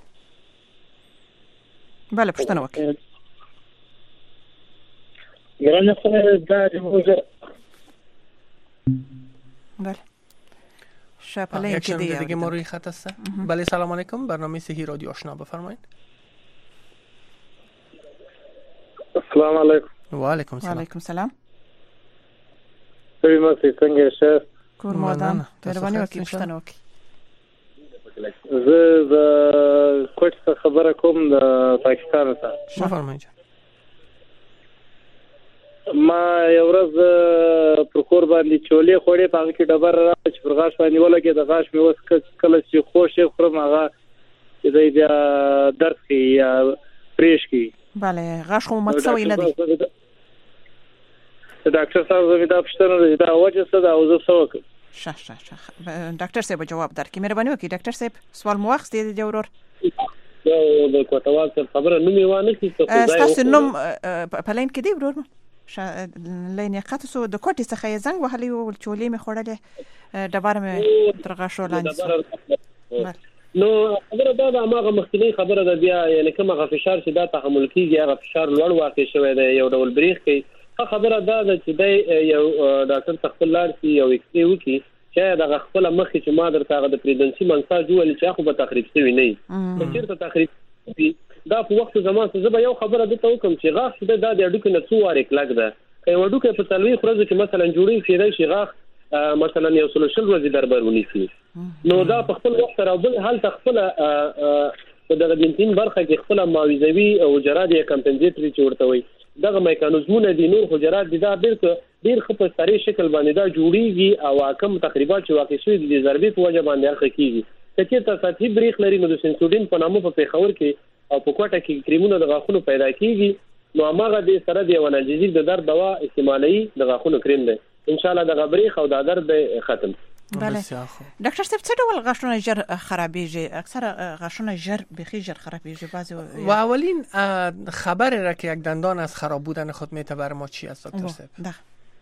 بله پښتنه وکړئ. ګرانه خو دا موږ بله شپلین که دیگه دیگه ما روی خط هسته. بله سلام علیکم. برنامه صحی رادیو آشنا بفرمایید. السلام علیکم. و علیکم سلام. و علیکم سلام. سوی ما څنګه شه کور مودان مهرباني وکړئ پښتنه وکړئ. زه د کوټ څخه خبره کوم د پاکستان څخه. بفرمایید. ما یو ورځ پر کور باندې چولې خوړې په هغه کې ډبر را چې پر غاښ باندې ولګې د غاښ مې اوس کله چې خوشې خورم هغه چې دی بیا درد کوي یا پریش کوي. بله غاښ خو مت سوی نه دی. ډاکټر صاحب زه مې دا پوښتنه ده دا وجه څه ده او زه څه وکړم؟ ښه ښه ښه ډاکټر صاحب جواب درکړي. مهرباني وکړئ ډاکټر صاحب سوال مو واخیستی دی ورور. یو د کوټوال څخه خبره نوم یې وانه کیسه. تاسو نوم په لین کې دی ورور؟ لینه قطع سو د کوټې څخه زنګ وهلی او چولې می خوړلې ډبره می ترغه شو لاندې. نو خبره دا د هغه مخکنی خبره ده بیا یعنی کوم هغه فشار چې دا تحمل کیږي هغه فشار لوړ واقع شوی دی یو ډول بریخ کوي. خبره دا ده چې د یو ډاکټر تخپل لار سی یو ایکس ری وکي چې دا خپل مخ چې ما درته هغه د پریدنسي منسا جوړ چې خو به تخریب شوی نه چیرته تخریب دا په وخت زمان څه زه یو خبره ده ته کوم چې غاښ د د اډوکو نه څو واره کلک ده که وډوکه په تلوي خرزه کې مثلا جوړي شي شي غاښ مثلا یو سولوشن ورځي دربارونی شي نو دا په خپل وخت راوبل حال تخپل په دغه دینتین برخه کې خپل ماویزوي او جراد یا کمپنزیټری چورته وي دغه میکانیزمونه دي نور حجرات دي دا ډیر ډیر خپل ساري شکل باندې دا جوړیږي او کم تقریبا چې واقع شوی دي ضربې په وجه باندې اخر کیږي چې تاسو ساتي بریخ لري نو د سنسودین په نامه په پیښور کې او په کوټه کې کریمونه د غاښونو پیدا کیږي نو هغه د سره دی ونجزي د درد دوا استعمالي د غاښونو کریم دی ان شاء الله د غبريخ او د درد ختم. بله ډاکټر صاحب څه ډول غاښونه ژر خرابېږي؟ اکثره غاښونه ژر بخي ژر خرابېږي بعضی و اولین خبر را که یک دندان از خراب بودن خود میتبر ما چی است دکتر صاحب؟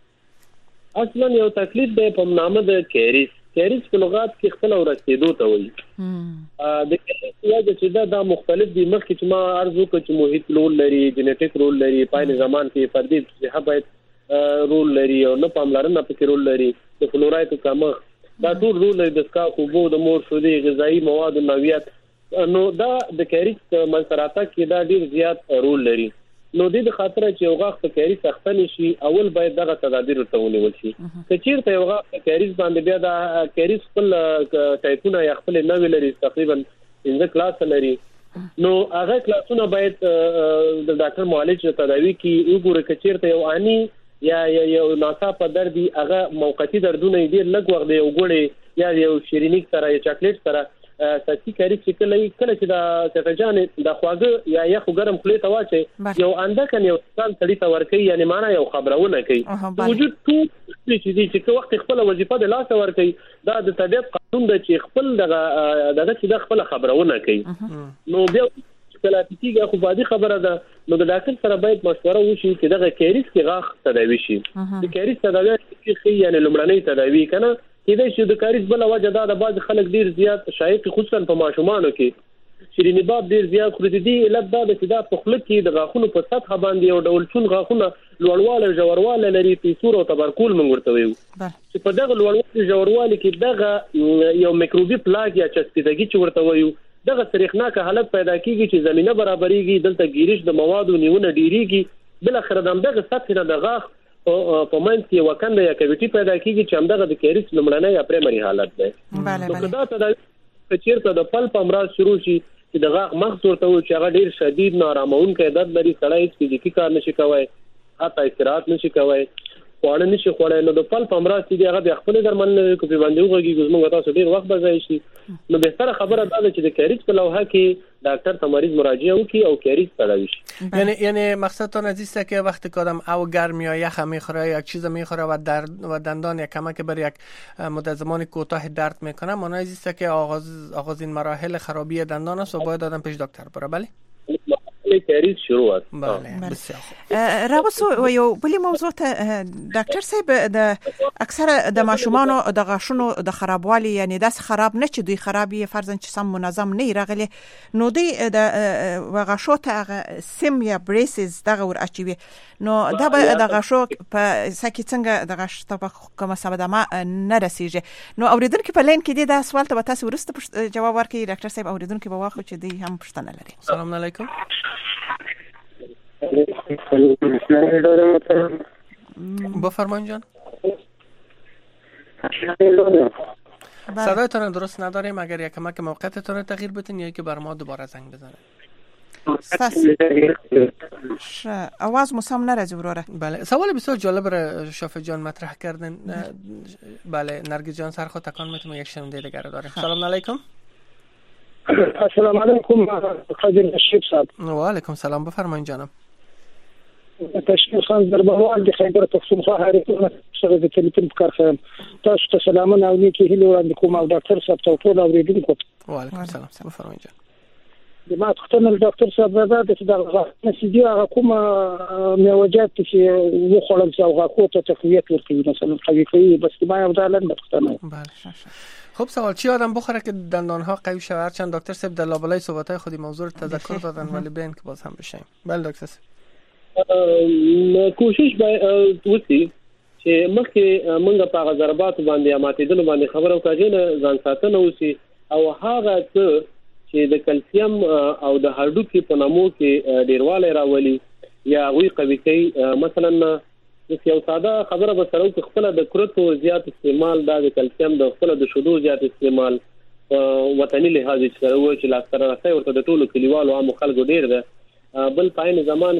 اصلا یو تکلیف دی په نامه د کیریس کیریس په لغت کې خپل ورستېدو ته وایي د کیریس وجه چې دا د مختلف دي مخکې چې ما ارزو کوم چې محیط رول لري جنټیک رول لري پایله زمان کې فردي صحه باید رول لري او نه پاملرنه پکې رول لري د فلورایت کمه دا ټول رول لري د سکا خوبو د مور شودي غذایی مواد او نوعیت نو دا د کیریس منصراته کې دا ډیر زیات رول لري نو د دې خاطر چې یو غاښ په کیریس اخته شي اول باید دغه تدابیر ته ونیول شي چې چیرته یو غاښ په کیریس باندې بیا دا کیریس خپل ټایپونه یا خپل نوې لري تقریبا پنځه کلاس لري نو هغه کلاسونه باید د ډاکټر معالج تداوی کې وګوري چې چیرته یو اني یا یو ناڅاپه درد هغه موقتی دردونه دي لږ وخت دی وګړي یا یو شیرینیک سره یا چاکلیټ سره ساتي کاری چې کله کله چې دا سفجان د خواږه یا یخ ګرم خلی ته واچي یو انده کنه یو ځان سړی ته ورکي یعنی معنا یو خبرونه کوي وجود ټول چې دي چې وخت خپل وظیفه د لاس ورکي دا د طبيعت قانون دی چې خپل دغه دغه چې د خپل خبرونه کوي نو بیا کله چې خو باندې خبره ده نو د ډاکټر سره باید مشوره وشي چې دغه کیریس کې غاښ تداوی شي د کیریس تداوی کې یعنی لمړنۍ تداوی کنه کله چې د کیریس بل وجه دا د باز خلک ډیر زیات شایع خصوصا په ماشومانو کې شیرینی باب ډیر زیات خوري دي علت دا د چې دا په خلک کې د غاښونو په سطح باندې یو ډول چون غاښونه لوړواله جوړواله لري په صورت او تبرکول موږ ورته وایو چې په دغه لوړواله جوړواله کې دغه یو میکروبي پلاګ یا چسپیدګي چې ورته وایو دغه سریښناک حالت پیدا کیږي چې زمينه برابرېږي دلته ګیریش د موادو نیونه ډیریږي بل اخر دغه سطح نه د غاښ په منځ کې وکنده یا کیویټي پیدا کیږي چې همدغه د کیریس لمړنۍ یا پرایمري حالت ده نو کدا ته د چیرته د پلپ امراض شروع شي چې د غاښ مغز ورته و چې هغه ډیر شدید نارامونکی درد لري سړی هیڅ فزیکي کار نشي کوي حتی استراحت نشي کوي خواړه نشي خوړای نو د پلپ امراض چې هغه د خپل درمل نه کوي باندې وګورئ موږ تاسو ډیر وخت بځای شي نو به تر خبره ده چې د کیریس په لوحه کې ډاکټر ته مریض مراجعه وکړي او کیریس تداوی شي یعنی یعنی مقصدتون از است که وقتی که آدم او گرم یا یخ میخوره یا چیز میخوره و درد و دندان یا کمک بر یک مدت زمان کوتاه درد میکنه معنی است که آغاز آغازین مراحل خرابی دندان است و باید آدم پیش دکتر بره بله کیریس شروع است بله بسیار راوسو یو بلی موضوع ته ډاکټر صاحب د اکثره د ماشومانو د غاښونو د خرابوالي یعنی داس خراب نه چې دوی خرابي فرضاً چې سم منظم نه راغلي نو دوی د غاښو ته سیم یا بریسز دغه ور اچوي نو دا به د غاښو په سکه څنګه د غاښ ته کومه سبب ما نه رسیږي نو اوریدونکو په لین کې دي دا سوال ته تاسو ورسته جواب ورکړي ډاکټر صاحب اوریدونکو به واخلو چې دوی هم پوښتنه لري. السلام علیکم. بفرمایید جان. صدایتون درست نداریم اگر یک کمک موقعتون تغییر بدین یا که بر ما دوباره زنگ بزنید. آواز مسام نرازی وروره. بله سوال بسیار جالب را شافع جان مطرح کردن. بله نرگس جان سر خود تکان میتونم یک شنونده دیگر داریم. سلام علیکم. السلام علیکم قاضی نشیب صاحب. و علیکم سلام بفرمایید جانم. تشکیل خان ضربوال د خیبر پختونخوا هریتونه سره د تلیفون کار خیم تاسو ته سلامونه او نیکی هیله وړاندې کوم او ډاکټر صاحب ته ټول اوریدونکو. و علیکم سلام بفرمایید جان. د ما ختنه ډاکټر صاحب دا د دغه نسیدي هغه کومه میوجات چې و خلل او غاکو ته تقویت ورکوي مثلا قوی کوي بس ما یو دالن بختنه. بله. خب سوال چی آدم بخوره که دندانها قوی شود؟ هرچند دکتر صاحب در لابلای صحبت‌های خودی موضوع تذکر دادن ولی بین که باز هم بشیم. بله دکتر صاحب. کوشش به وسی چې مخکې موږ په غزربات باندې ماتېدل باندې خبرو کاږي ځان ساتنه وسی او هغه څه چې د کلسیم او د هډوکي په نامو کې ډیرواله راولي یا وی قوي کوي مثلا یو ساده خبره به سره وکړو خپل د کرتو زیات استعمال د کلسیم د خپل د شودو زیات استعمال وطني لحاظ سره و چې لاس سره راځي ورته د ټولو کلیوالو عام خلکو ډیر ده بل پاین زمان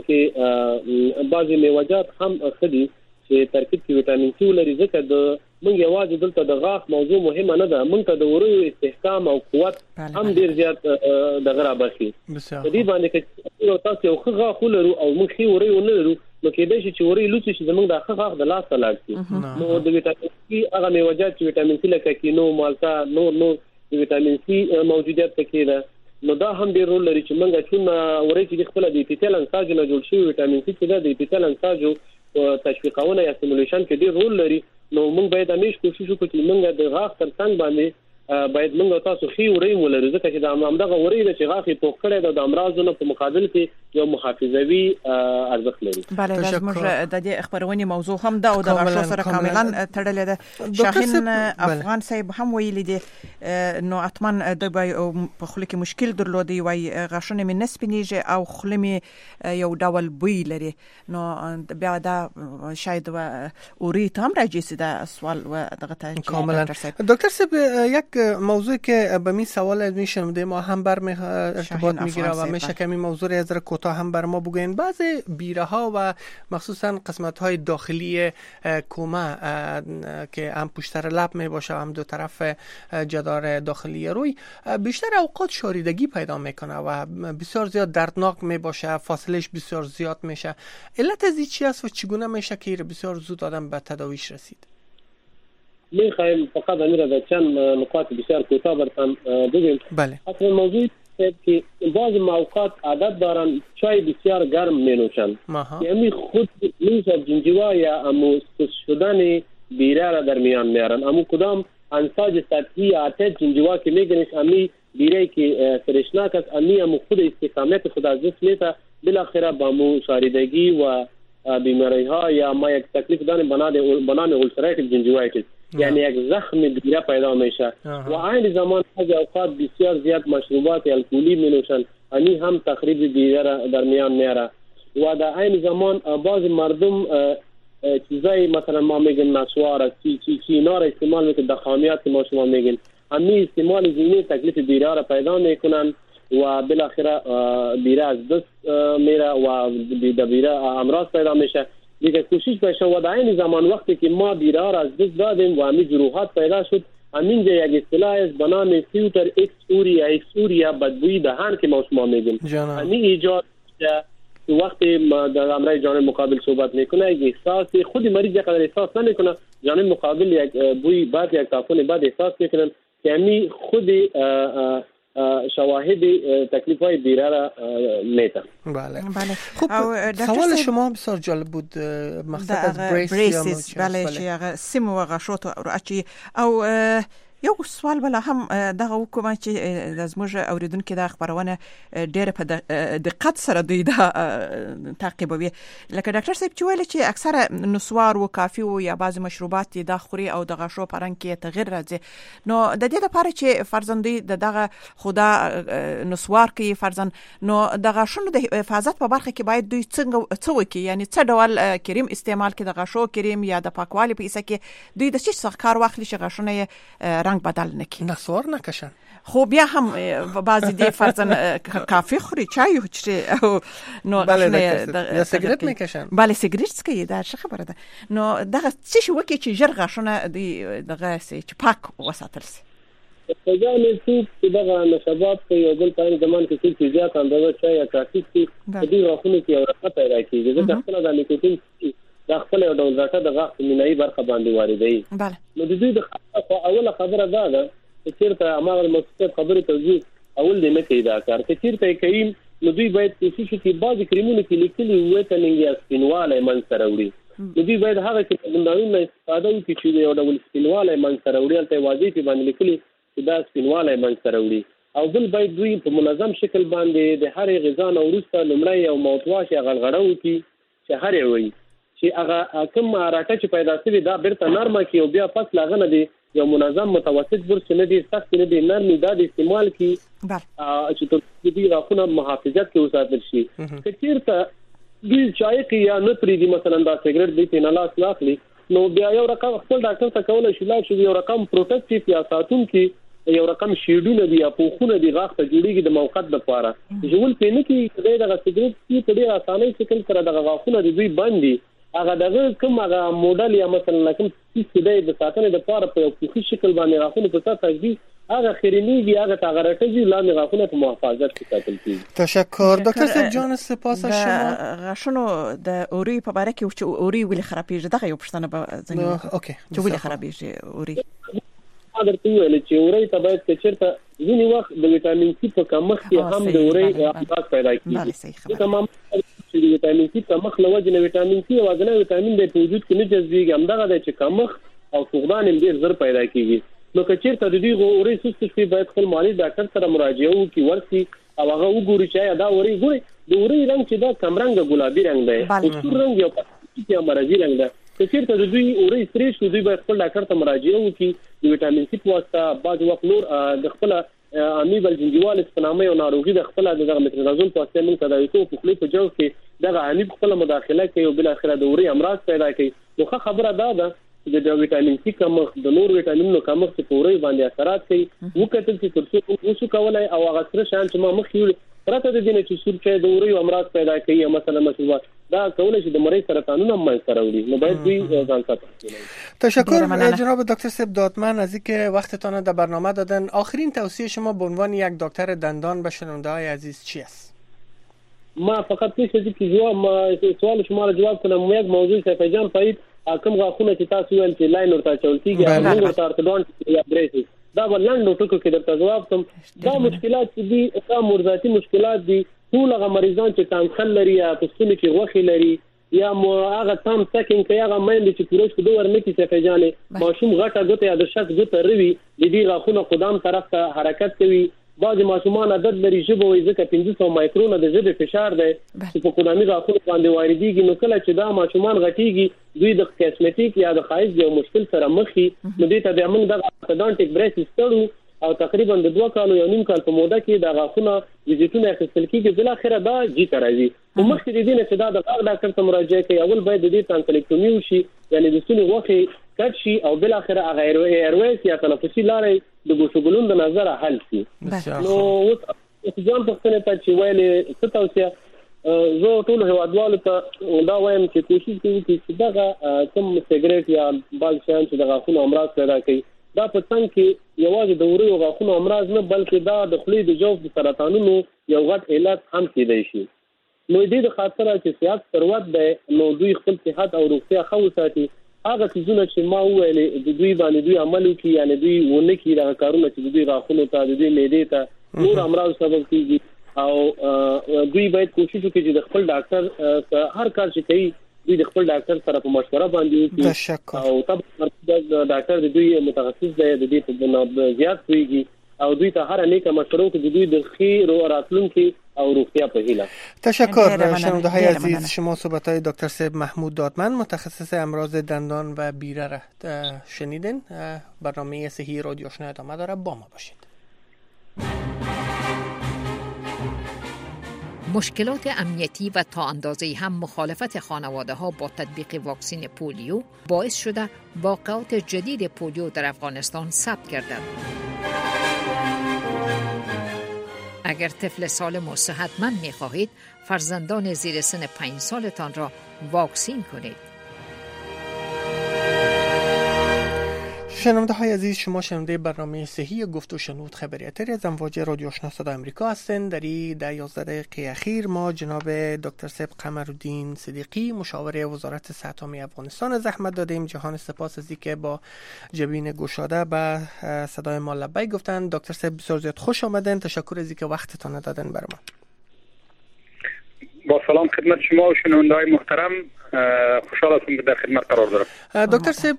کې بعضي میوجات هم خدي چې ترکیب کې وټامین سی لري ځکه د موږ یوازې دلته د غاښ موضوع مهمه نه ده موږ ته د وریو استحکام او قوت هم ډیر زیات د غرا بشي دې باندې چې تاسو یو غاښ ولرو او موږ خې وریو نه لرو نو کېدای شي چې وری لوڅ شي زموږ د غاښ د لاس لاګي نو د وټامین سی هغه میوجات چې وټامین سی لکه کینو مالټا نو نو د وټامین سی موجودیت پکې ده نو دا هم ډیر رول لري چې موږ چې وری چې خپل د اپیتل انساج نه جوړ شي وټامین سی چې د اپیتل انساجو تشویقونه یا سټیمولیشن کې ډیر رول لري نو موږ باید همیش کوشش وکړو چې موږ د غاښ تر څنګ باندې باید موږ تاسو خې وری ولرو ځکه چې د امامدغه وری د چې غاښ په کړه د امراضونو په مقابل کې یو محافظوي ارزښت لري. بله لازم د دې خبرونې موضوع هم دا او د غاښ سره کاملا تړلې ده. شاهین افغان صاحب هم ویلي دي نو اتمن د په خله کې مشکل درلودي وای غاښونه مې نسپینیږي او خله مې یو ډول بوی لري نو بیا دا شاید و اوري هم راځي دا سوال و دغه ته کاملا دکتر صاحب یک موضوع که به می سوال میشنم ما هم بر ارتباط میگیره و میشه کمی موضوع از را کوتاه هم بر ما بگوین بعضی بیره ها و مخصوصا قسمت های داخلی کومه که هم پشتر لب می باشه هم دو طرف جدار داخلی روی بیشتر اوقات شاریدگی پیدا میکنه و بسیار زیاد دردناک می باشه فاصلش بسیار زیاد میشه علت از چی است و چگونه میشه که بسیار زود آدم به تداویش رسید؟ میخوایم فقط امیر در چند نکات بسیار کوتاه براتون بگیم. بله. اصلا موضوع که بعضی موقعات عادت دارن چای بسیار گرم مینوشن. یعنی خود میز جنجوا یا امو شدن بیره را در میان میارن. امو کدام انساج سطحی آتش جنجوا که میگنش امی بیره که فرشناک است امی امو خود استقامت خود از دست میتا بالاخره با مو شاریدگی و بیماری ها یا ما یک تکلیف داریم بنام اولسراتیو جنجوایتیس یعنی یک زخم بیره پیدا میشه و عین زمان از اوقات بسیار زیاد مشروبات الکلی مینوشن امی هم تخریب بیره در میان میاره و در عین زمان بعض مردم چیزای مثلا ما میگن نسوار چی چی چی اینا را استعمال میکنن دخانیات که ما شما میگن امی استعمال زینی تکلیف بیره را پیدا میکنن و بالاخره بیره از دست میره و د بیره امراض پیدا میشه دیگه کوشش بشه و در این زمان وقتی که ما بیره را از دست دادیم و همین جروحات پیدا شد همینجا یک اصطلاح است به نام فیوتر اکس اوریا اکس اوریا بدبوی دهان که ما شما میگیم همین ایجاد وقتی ما در امرای جانب مقابل صحبت میکنه یک احساس خود مریض یک احساس نمیکنه جانب مقابل یک بوی بعد یک تافون بعد احساس میکنن که همین خود شواهد تکلیف های بیره را میتن. بله. بله. خب سوال شما بسیار جالب بود مقصد از بریسیس بله چې سیم و غشوت او اچي او یو سوال بل هم دغه حکومت چې د زموږ اوریدونکو د خبرونه ډېر په دقت سره دوی دا تعقیبوي لکه ډاکټر صاحب چې ویل چې اکثره نسوار او کافي او یا بعض مشروبات د خوري او د غشو پرنګ کې تغیر راځي نو د دې لپاره چې فرزندوی دغه خدا نسوار کې فرزند نو د غشونو د حفاظت په برخه کې باید دوی څنګه څه وکړي یعنی څه ډول کریم استعمال کې د غشو کریم یا د پاکوالي په اساس کې دوی د څه څه کار واخلي چې غشونه رنگ بدل نکی نسوار نکشن خب بیا هم بعضی دی فرزن کافی خوری چای چی نو بله یا سیگرت میکشن بله سیگرت سکی در چه خبره ده نو دغه چی شو وکی چې جر غشونه دی دغه سی چې پاک وساتل سي ځان څوک چې دغه نشابات په یو بل په زمان کې څه زیات اندازه چای یا کافي سي دې غوښنه کې اورخه پیدا کیږي ځکه خپل د نیکوتین د خپل یو ډول راټه د غاښ مینایي برخه باندې واردوي بله نو د دې د اوله خبره دا ده چې چیرته امر مستقیم خبرې توجیه اول دې نه کوي دا کار چې چیرته کوي نو دوی باید کوشش وکړي بعض کریمونو کې لیکلي وي ته لنګي سپینواله من سره وړي نو دوی باید هغه کریمونو استفاده وکړي چې یو ډول سپینواله من سره وړي ته واضح باندې لیکلي چې دا سپینواله من سره وړي او بل باید دوی په منظم شکل باندې د هر غذا نه وروسته لمړی یو موتواش غلغړو کی چې هر وي چې هغه کوم راټه چې پیدا شوی دا بیرته نرمه کی او بیا پس لاغنه دی یو منظم متوسط برس نه دی سخت نه دی نرمي دا د استعمال کی چې تر دې غاښونه محافظت کې وساتل شي چې چیرته دوی چای یا نتري دي مثلا دا سیګریټ دی نه لاس لاخلي نو بیا یو رقم خپل ډاکټر ته کولای شي لا شي یو رقم پروټیکټیو یا ساتون کی یو رقم شیډونه دی یا پوخونه دی غاښ ته جوړیږي د موقت لپاره ژول پینې کې د دغه سیګریټ کې په ډېر اسانۍ شکل سره دغه غاښونه دی دوی باندې هغه دغه کوم هغه موډل یا مثلا کوم څه دی د ساتنې لپاره په یو پوخي شکل باندې غاښونه په تاسو تجدید هغه خیرینیږي هغه تغیراتي لاندې غاښونه په محافظت کې ساتل کیږي. تشکر دکتر صاحب جان سپاس از شما. غاښونو د اوري په اړه کې چې اوري ولې خرابېږي دغه یو پوښتنه به ځنګ اوکې چې ولې خرابېږي اوري ما درته ویل چې اوري ته باید چیرته ځینې وخت د وټامین سي په کمښت کې هم د اوري احساس پیدا کیږي. تمام چې د وټامین سي کمښت لوجه نه وټامین سي او غنه وټامین د وجود کې نه جذبېږي همدغه د چې کمښت او فقدان هم ډېر زر پیدا کیږي. نو که چیرته د دې اوري سست شي باید خپل مالي ډاکټر سره مراجعه وکړي ورسي او هغه وګوري چې دا اوري ګوري د اوري رنگ چې دا کمرنګ ګلابي رنگ دی او سور رنگ یو چې مرضی رنگ دی. که چیرته د دوی اوري سری شو دوی باید خپل ډاکټر ته مراجعه وکړي د وټامین سي په واسطه بعض وخت نور د خپل امیبل جنجوال استنامه او ناروغي د خپل د مترازول په واسطه موږ تداوی کوو په خپل په جو کې دغه امیب خپل مداخله کوي او بل اخره د اوري امراض پیدا کوي. نو خبره دا ده د وټامین سي کمښت د نور وټامینونو کمښت په اوري باندې اثرات کوي وکړل چې ترڅو اوسو کولای او هغه سره شان چې ما مخ یو پرته د دې چې سور چې د اوري امراض پیدا کوي مثلا مثلا دا کولای شي د مریض سرطانونه هم سره وړي نو باید دوی ځان ساتي. تشکر جناب دکتر صاحب دادمن از اینکه وقتتان در برنامه دادن. آخرین توصیه شما به عنوان یک دکتر دندان به شنونده‌های عزیز چی است؟ ما فقط میشه که جواب ما سوال شما را جواب کنم. یک موضوع صفحه جان پاید کوم غاښونه چې تاسو ویل چې لاین ورته چول کیږي موږ ورته ارتودونټ یا بریسز دا ولنډ ټکو کې درته جواب کوم. دا مشکلات دي دا مرزاتي مشکلات دي ټول هغه مریضان چې کانسل لري یا پښتون کې غوخي لري یا مو هغه تام سکینګ کې هغه مایند چې پروش کو دوه ورنه کې صفحه جانې ماشوم غټه غته یا د شک غته روي د دې غاښونه قدام طرف ته حرکت کوي. بعض ماشومان عادت لري ژبه وي ځکه پنځه سوه مایکرونه د ژبې فشار دی چې په قدامي غاښونو باندې واردېږي. نو کله چې دا ماشومان غټيږي دوی د کاسمیټیک یا د خایز یو مشکل سره مخ شي نو دې ته د موږ د ارتودونټیک بریسز ستړو او تقریبا د دوه کالو یو نیم کال په موده کې د غاښونو ویزیټونه اخیستل کېږي بل اخره دا جی ته راځي. نو مخکې د دې نه چې دا د غاښ ډاکټر ته مراجعه کوي اول باید د دې تانکلیکټومي وشي یعنی د ستوني غوښې کټ شي او بل اخره هغه ایرویس یا تنفسي لارې د ګوشګلون د نظر حل شي. نو اوس ځان په خپل ته چې ویلې څه توصیه زه ټول هوادوالو ته دا وایم چې کوشش کوي چې دغه کوم سیګریټ یا بل شان چې د غاښونو امراض پیدا کوي دا په څنګه کې یوازې د اوري او غاښونو امراض نه بلکې دا د خولې د جوف د سرطانونو یو غټ علت هم کېدای شي. نو دې د خاطر چې صحت ثروت ده نو دوی خپل صحت او روغتیا ښه وساتي. هغه څه چې ما ویلې د دوی باندې دوی عمل کوي یعنی دوی ونه کوي دا کارونه چې دوی غاښونو ته د دوی معدې ته نور امراض سبب کیږي او دوی باید کوشش وکړي چې د خپل ډاکټر هر کار چې کوي دوی د خپل ډاکټر سره په مشوره باندې وکړي او تاسو ډاکټر د دوی متخصص دی د دې په زیات ویږي او دوی ته هر نیکه مشوره کوي دوی د خیر او راتلونکي او روغتیا په هیله. تشکر شنونده‌های عزیز. شما صحبت‌های دکتر صاحب محمود دادمن متخصص امراض دندان و بیره را شنیدین. برنامه صحی رادیو آشنا ادامه داره با ما باشید. مشکلات امنیتی و تا اندازه‌ای هم مخالفت خانواده‌ها با تطبیق واکسن پولیو باعث شده واقعات جدید پولیو در افغانستان ثبت گردد. اگر طفل سالم و صحتمند می‌خواهید فرزندان زیر سن پنج سالتان را واکسین کنید. شنونده های عزیز، شما شنونده برنامه صحی گفت و شنود خبریاتری از امواج رادیو آشنا صدای آمریکا هستند. در این ده یازده دقیقه اخیر ما جناب دکتر سیب قمرالدین صدیقی، مشاور وزارت صحت عامه افغانستان، زحمت دادیم. جهان سپاس از اینکه با جبین گشاده به صدای ما لبیک گفتن. دکتر سیب بسیار زیاد خوش آمدن. تشکر از اینکه وقتتان دادن برام. با سلام خدمت شما و شنونده های محترم، خوشحال هستم که در خدمت قرار دارم. دکتر سیب،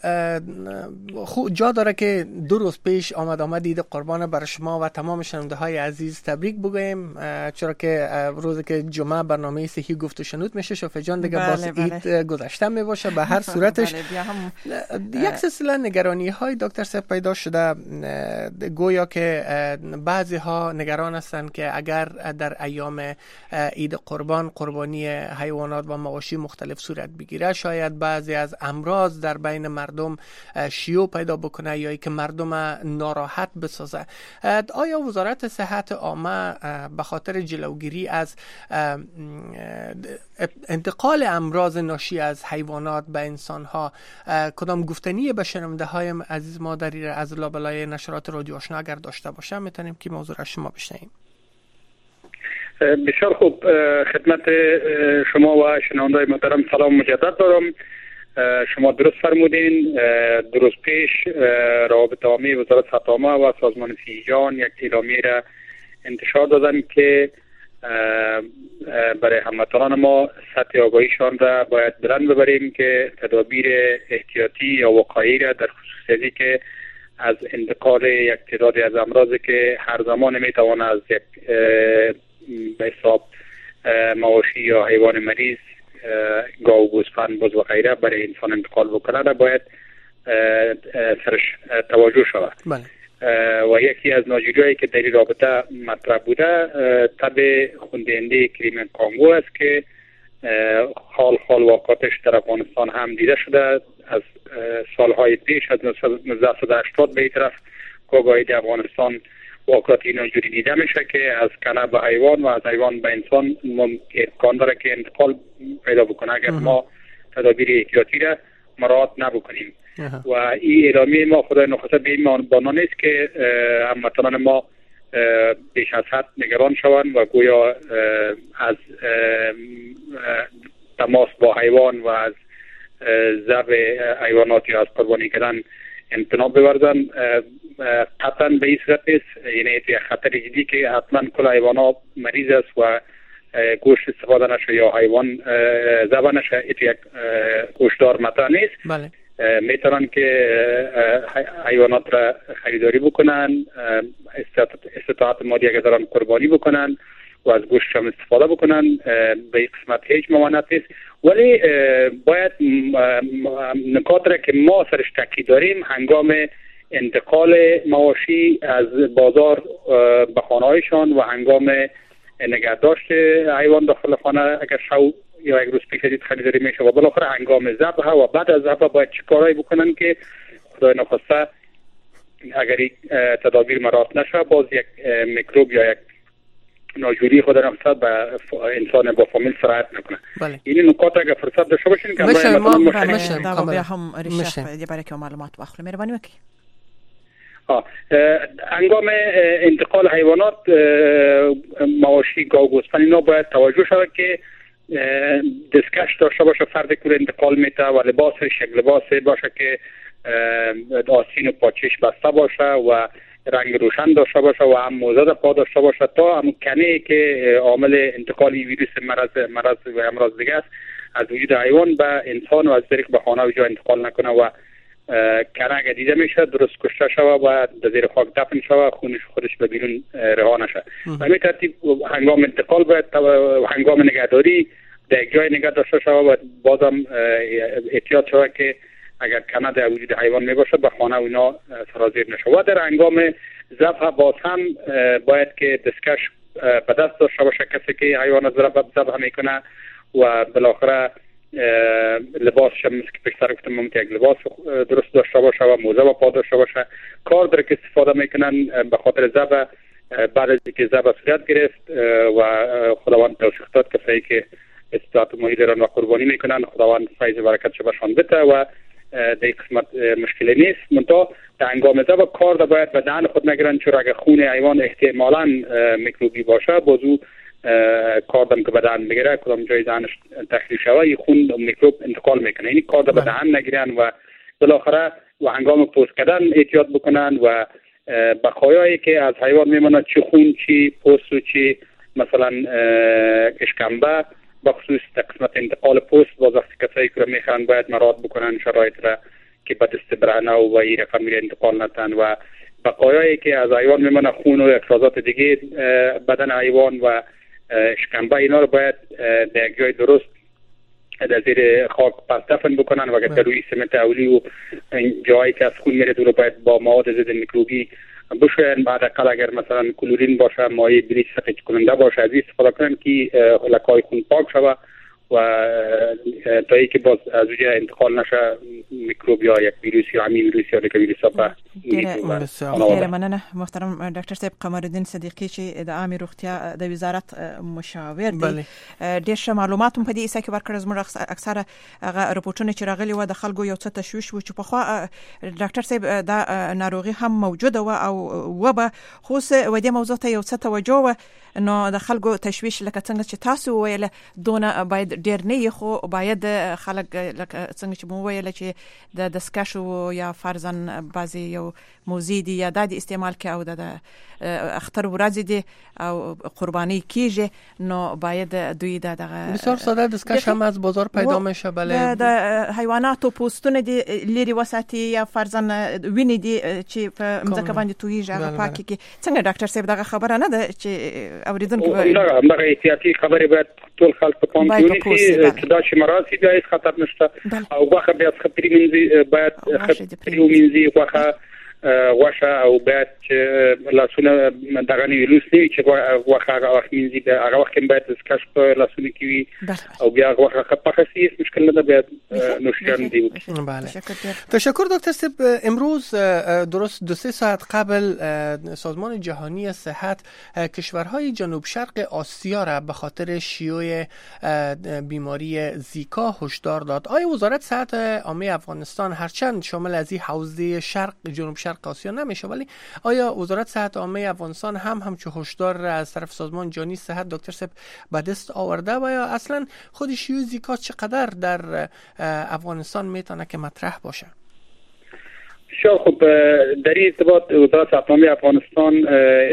جا داره که دو روز پیش آمد آمد عید قربان برای شما و تمام شنونده های عزیز تبریک بگویم، چرا که روزی که جمعه برنامه صحی گفت و شنود میشه، شوفه جان دیگه بله باز بله. عید گذشته می باشه. به هر صورتش بله هم... یک سلسله نگرانی های دکتر سیب پیدا شده، گویا که بعضی ها نگران هستند که اگر در ایام عید قربان قربانی حیوانات و مواشی مختلف صورت بگیره، شاید بعضی از امراض در بین مردم شیوع پیدا بکنه یا ای که مردم ناراحت بسازه. آیا وزارت صحت عامه به خاطر جلوگیری از انتقال امراض ناشی از حیوانات به انسان ها کدام گفتنی به شنونده های عزیز ما در از لابلای نشرات رادیو آشنا اگر داشته باشه میتونیم که موضوع را شما بشنویم؟ بسیار خوب، خدمت شما و شنونده‌های محترم سلام مجدد دارم. شما درست فرمودین. دو روز پیش روابط عامه وزارت صحت عامه و سازمان فیجان یک اعلامیه را انتشار دادن که برای هموطنان ما سطح آگاهیشان را باید بلند ببریم که تدابیر احتیاطی یا وقایعی را در خصوصی که از انتقال یک تعدادی از امراضی که هر زمان میتوان از یک به حساب مواشی یا حیوان مریض، گاو، گوسفند، بز و غیره برای انسان انتقال بکنه را باید سرش توجه شود. بله. و یکی از ناجوریایی که در این رابطه مطرح بوده تب خوندهنده کریمن کانگو است که حال حال واقعاتش در افغانستان هم دیده شده. از سالهای پیش از نوزده هشتاد به این طرف کاغایی در افغانستان واقعات اینا جوری دیده میشه که از کنه به حیوان و از حیوان به انسان امکان داره که انتقال پیدا بکنه اگر ما تدابیر احتیاطی را مراعات نبکنیم. و این اعلامیه ما خدای نخسته به این معنا نیست که هموطنان ما بیش از حد نگران شوند و گویا از تماس با حیوان و از ذبح حیوانات یا از قربانی کردن امتناع بورزن. قطعا به این صورت نیست. یعنی یک خطر جدی که حتما کل حیوانات مریض است و گوشت استفاده نشه یا حیوان ذبح نشه، یک گوشتدار مطرح نیست. بله. میتونن که حیوانات را خریداری بکنن، استطاعت مالی اگر دارن قربانی بکنن و از گوشت هم استفاده بکنن. به این قسمت هیچ ممانعت نیست، ولی باید نکات را که ما سرش تاکید داریم هنگام انتقال مواشی از بازار به خانه‌هایشان و هنگام نگهداشت حیوان داخل خانه اگر شو یا یک روز پیش دید خریداری میشه و بالاخره هنگام ذبح و بعد از ذبح باید چه کارهایی بکنن که خدای نخواسته اگر تدابیر مراعات نشه باز یک میکروب یا یک ناجوری خود نفسد به انسان با فامیل سرایت نکنه. بله. این نکات اگر فرصت داشته باشین که میشه ما میشه بیا هم ریشه برای که معلومات بخله مهربانی وکیل. آه هنگام انتقال حیوانات مواشی، گاو، گوسفند اینا باید توجه شود که دستکش داشته باشه فردی که انتقال میته و لباسش یک لباس باشه که آستین و پاچش بسته باشه و رنگ روشن داشته باشه و هم موزه پا داشته باشه تا هم کنه که عامل انتقال ویروس مرض مرض و امراض دیگه است از وجود حیوان به انسان و از طریق به خانه و جا انتقال نکنه و کنه اگر دیده میشه درست کشته شوه و در زیر خاک دفن شوه، خونش خودش به بیرون رها نشه. به همین ترتیب هنگام انتقال باید هنگام نگهداری در یک جای نگه داشته شوه و بازم احتیاط شوه که اگر کنه در وجود حیوان می باشه به خانه و اینا سرازیر نشه. و در هنگام ذبح باز هم باید که دستکش به دست داشته باشه کسی که حیوان ذبح میکنه و بالاخره لباسش هم مثل که پیش سر گفتم یک لباس درست داشته باشه و موزه و پا داشته باشه. کار داره که استفاده میکنن به خاطر ذبح بعد از اینکه ذبح صورت گرفت و خداوند توفیق داد کسایی که استطاعت مالی دارن و قربانی میکنن، خداوند فیض و برکتش بهشان بده و در قسمت مشکل نیست. منتها در هنگام ذبح کار دا باید به دهن خود نگیرن، چون اگر خون حیوان احتمالاً میکروبی باشه بازو کار دم که به دهن بگیره کدام جای دهنش تخلیه شوه خون میکروب انتقال میکنه. یعنی کار دا به دهن نگیرن و بالاخره و هنگام پوست کردن احتیاط بکنن و بقایایی که از حیوان میمونه چی خون چی پوست و چی مثلا اشکمبه بخصوص قسمت انتقال پوست باز وقتی کسایی که میخوان باید مراعات بکنن شرایط را که به دست برهنه و این رقم انتقال نتن و بقایایی که از حیوان میمونه خون و افرازات دیگه بدن حیوان و اشکمبه اینا رو باید در یک جای درست در زیر خاک پس دفن بکنن و اگر روی سمنت اولی و جایی که از خون میره رو باید با مواد ضد میکروبی بشوین. بعد اقل اگر مثلا کلورین باشه مایع بلیچ سقیج کننده باشه از استفاده کنن که لکای خون پاک شوه و تا ای که باز از اونجا انتقال نشه میکروب یا یک ویروس یا همین ویروس یا دیگه ویروس ها ډیره مننه محترم ډاکټر صاحب قمرالدین صدیقی چې د عامه روغتیا د وزارت مشاور دی. ډیر ښه معلومات هم په دې اساس کې ورکړل. زموږ اکثره هغه رپورټونه چې راغلي و د خلکو یو څه تشویش و چې په خو ډاکټر صاحب دا ناروغي هم موجوده و او وبا خو و دې موضوع ته یو څه توجه و نو د خلکو تشویش لکه څنګه چې تاسو ویل دونه باید ډیر نه خو باید خلک لکه څنګه چې مو ویل چې د دسکشو یا فرضاً بعضی یو موزیدی یا د استعمال کې او د اختر ورځ دي او قربانی کیږي نو باید دوی د بسیار ساده دسکش هم از بازار پیدا میشه. بله د حیوانات او پوستونه دي لري وساتي یا فرضاً ویني دي چې په مځکه باندې تویږي هغه پاکي کې څنګه ډاکټر صاحب دغه خبره نه ده چې اوریدونکو نه دغه احتیاطي خبره باید ټول خلک په پام کې ونیسي چې دا چې مراسي بیا هیڅ خطر نشته او واخه بیا خطرې منځي باید خطرې ومنځي واخه واشه او باید لاسونه دغه ویروس نه چې واخه هغه وخت منځي هغه وخت باید دسکش په لاسونه کې وي او بیا واخه خپخه سي مشکل نه باید نوشیدن دی. بله تشکر دکتر صاحب. امروز درست دو سه ساعت قبل سازمان جهانی صحت کشورهای جنوب شرق آسیا را به خاطر شیوع بیماری زیکا هشدار داد. آیا وزارت صحت عامه افغانستان هرچند شامل از این حوزه شرق جنوب شرق آسیا نمیشه ولی آیا وزارت صحت عامه افغانستان هم همچون هشدار را از طرف سازمان جهانی صحت دکتر صاحب به دست آورده و یا اصلا خود شیوع زیکا چقدر در افغانستان میتونه که مطرح باشه؟ شو خب در این ارتباط وزارت صحت عامه افغانستان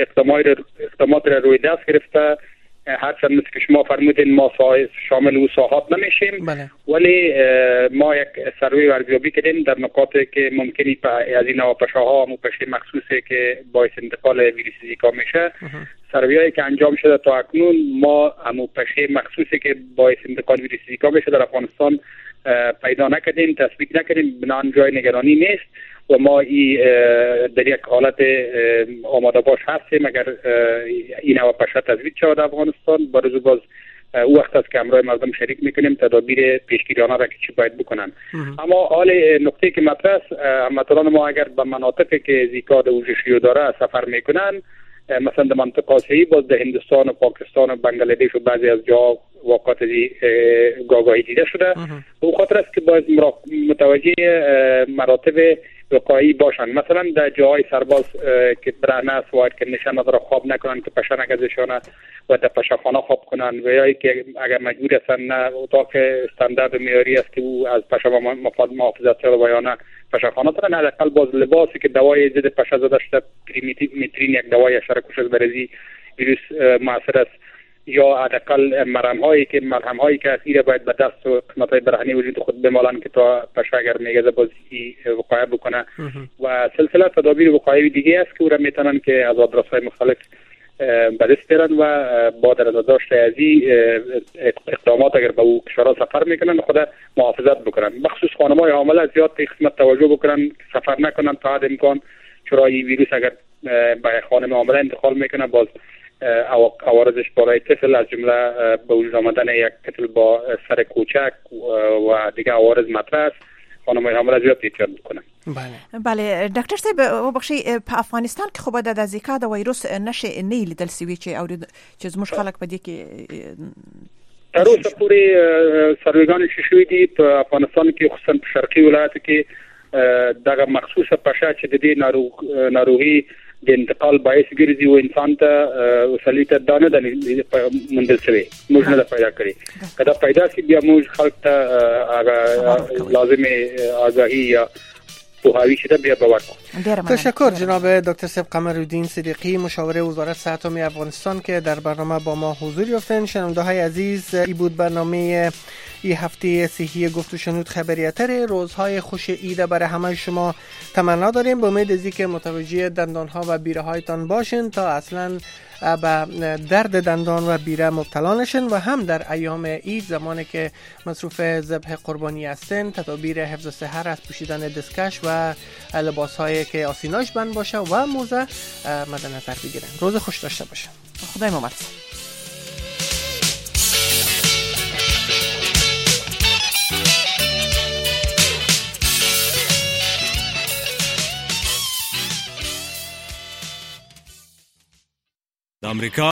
اقدامات را روی دست گرفته. هرچند مثل که شما فرمودین ما شامل او ساحات نمیشیم بله. ولی ما یک سروی و ارزیابی کردیم در نقاطی که ممکنی از این نواپشاها و پشه مخصوصی که باعث انتقال ویروس زیکا میشه سرویایی که انجام شده تا اکنون ما همو پشه مخصوصی که باعث انتقال ویروس زیکا میشه در افغانستان پیدا نکردیم، تثبیت نکردیم، بنابراین جای نگرانی نیست و ما ای در یک حالت آماده باش هستیم اگر این نواپشه تثبیت شود در افغانستان برای باز او وقت است که امروز مردم شریک میکنیم تدابیر پیشگیرانه را که چی باید بکنن. اما حال نقطه که مطرح است هموطنان ما اگر به مناطقی که زیکا در وجود داره سفر میکنن مثلا در منطقه آسیایی باز در هندوستان و پاکستان و بنگلادش و بعضی از جا واقعات گاگاهی دیده شده او خاطر است که باید متوجه مراتب وقایعی باشن. مثلا در جاهای سرباز که برهنه است باید که نشان نداره خواب نکنن که پشه نگذشانه و در پشهخانه خواب کنن و یا که اگر مجبور هستن نه اتاق استاندارد معیاری است که او از پشه مفاد محافظت شده و یا نه پشهخانه دارن حداقل باز لباسی که دوای ضد پشه زده شده پریمیترین یک دوای حشره کش برزی ویروس موثر است یا حداقل مرهم هایی که مرهم هایی که اسیر باید به دست و قسمت های برهنه وجود خود بمالن که تا پشه اگر میگذه بازی وقایع بکنه و سلسله تدابیر وقایعی دیگه است که او را میتونن که از آدرس های مختلف به دست بیارن و با در داشت از اقدامات اگر به او کشورها سفر میکنن خود محافظت بکنن. بخصوص خانم‌های حامله زیاد به قسمت توجه بکنن سفر نکنن تا حد امکان چرا این ویروس اگر به خانم حامله انتقال میکنه باز عوارضش برای طفل از جمله به وجود آمدن یک طفل با سر کوچک و دیگه عوارض مطرح است. خانم‌های حامله زیاد احتیاط بکنن. بله بله ډاکټر صاحب وبخښئ په افغانستان کې خو به د زیکا د وایروس نشه نه لیدل سوي چې او چې زموږ خلک په دې کې تر اوسه پورې سرویګان شوي دي په افغانستان کې خصوصا په شرقي ولایتو کې دغه مخصوصه پشه چې د دې ناروغ ناروغي د انتقال باعث ګرځي او انسان ته وسلی ته دانه د مندل شوی موږ نه پیدا کړی کله پیدا شي بیا موږ خلک ته لازمه آگاهی یا پوهاوی شده بیا باور کنیم. تشکر جناب دکتر سیب قمرالدین صدیقی مشاور وزارت صحت عمومی افغانستان که در برنامه با ما حضور یافتند. شنونده های عزیز، این بود برنامه این هفته صحی گفت و شنود خبریاتر. روزهای خوش عید برای همه شما تمنا داریم. با امید از اینکه متوجه دندان ها و بیره هایتان باشین تا اصلا به درد دندان و بیره مبتلا نشن و هم در ایام عید زمانی که مصروف ذبح قربانی هستن تدابیر حفظ صحت از پوشیدن دستکش و لباس هایی که آسیناش بند باشه و موزه مد نظر بگیرن. روز خوش داشته باشن. خدای موفق. امریکا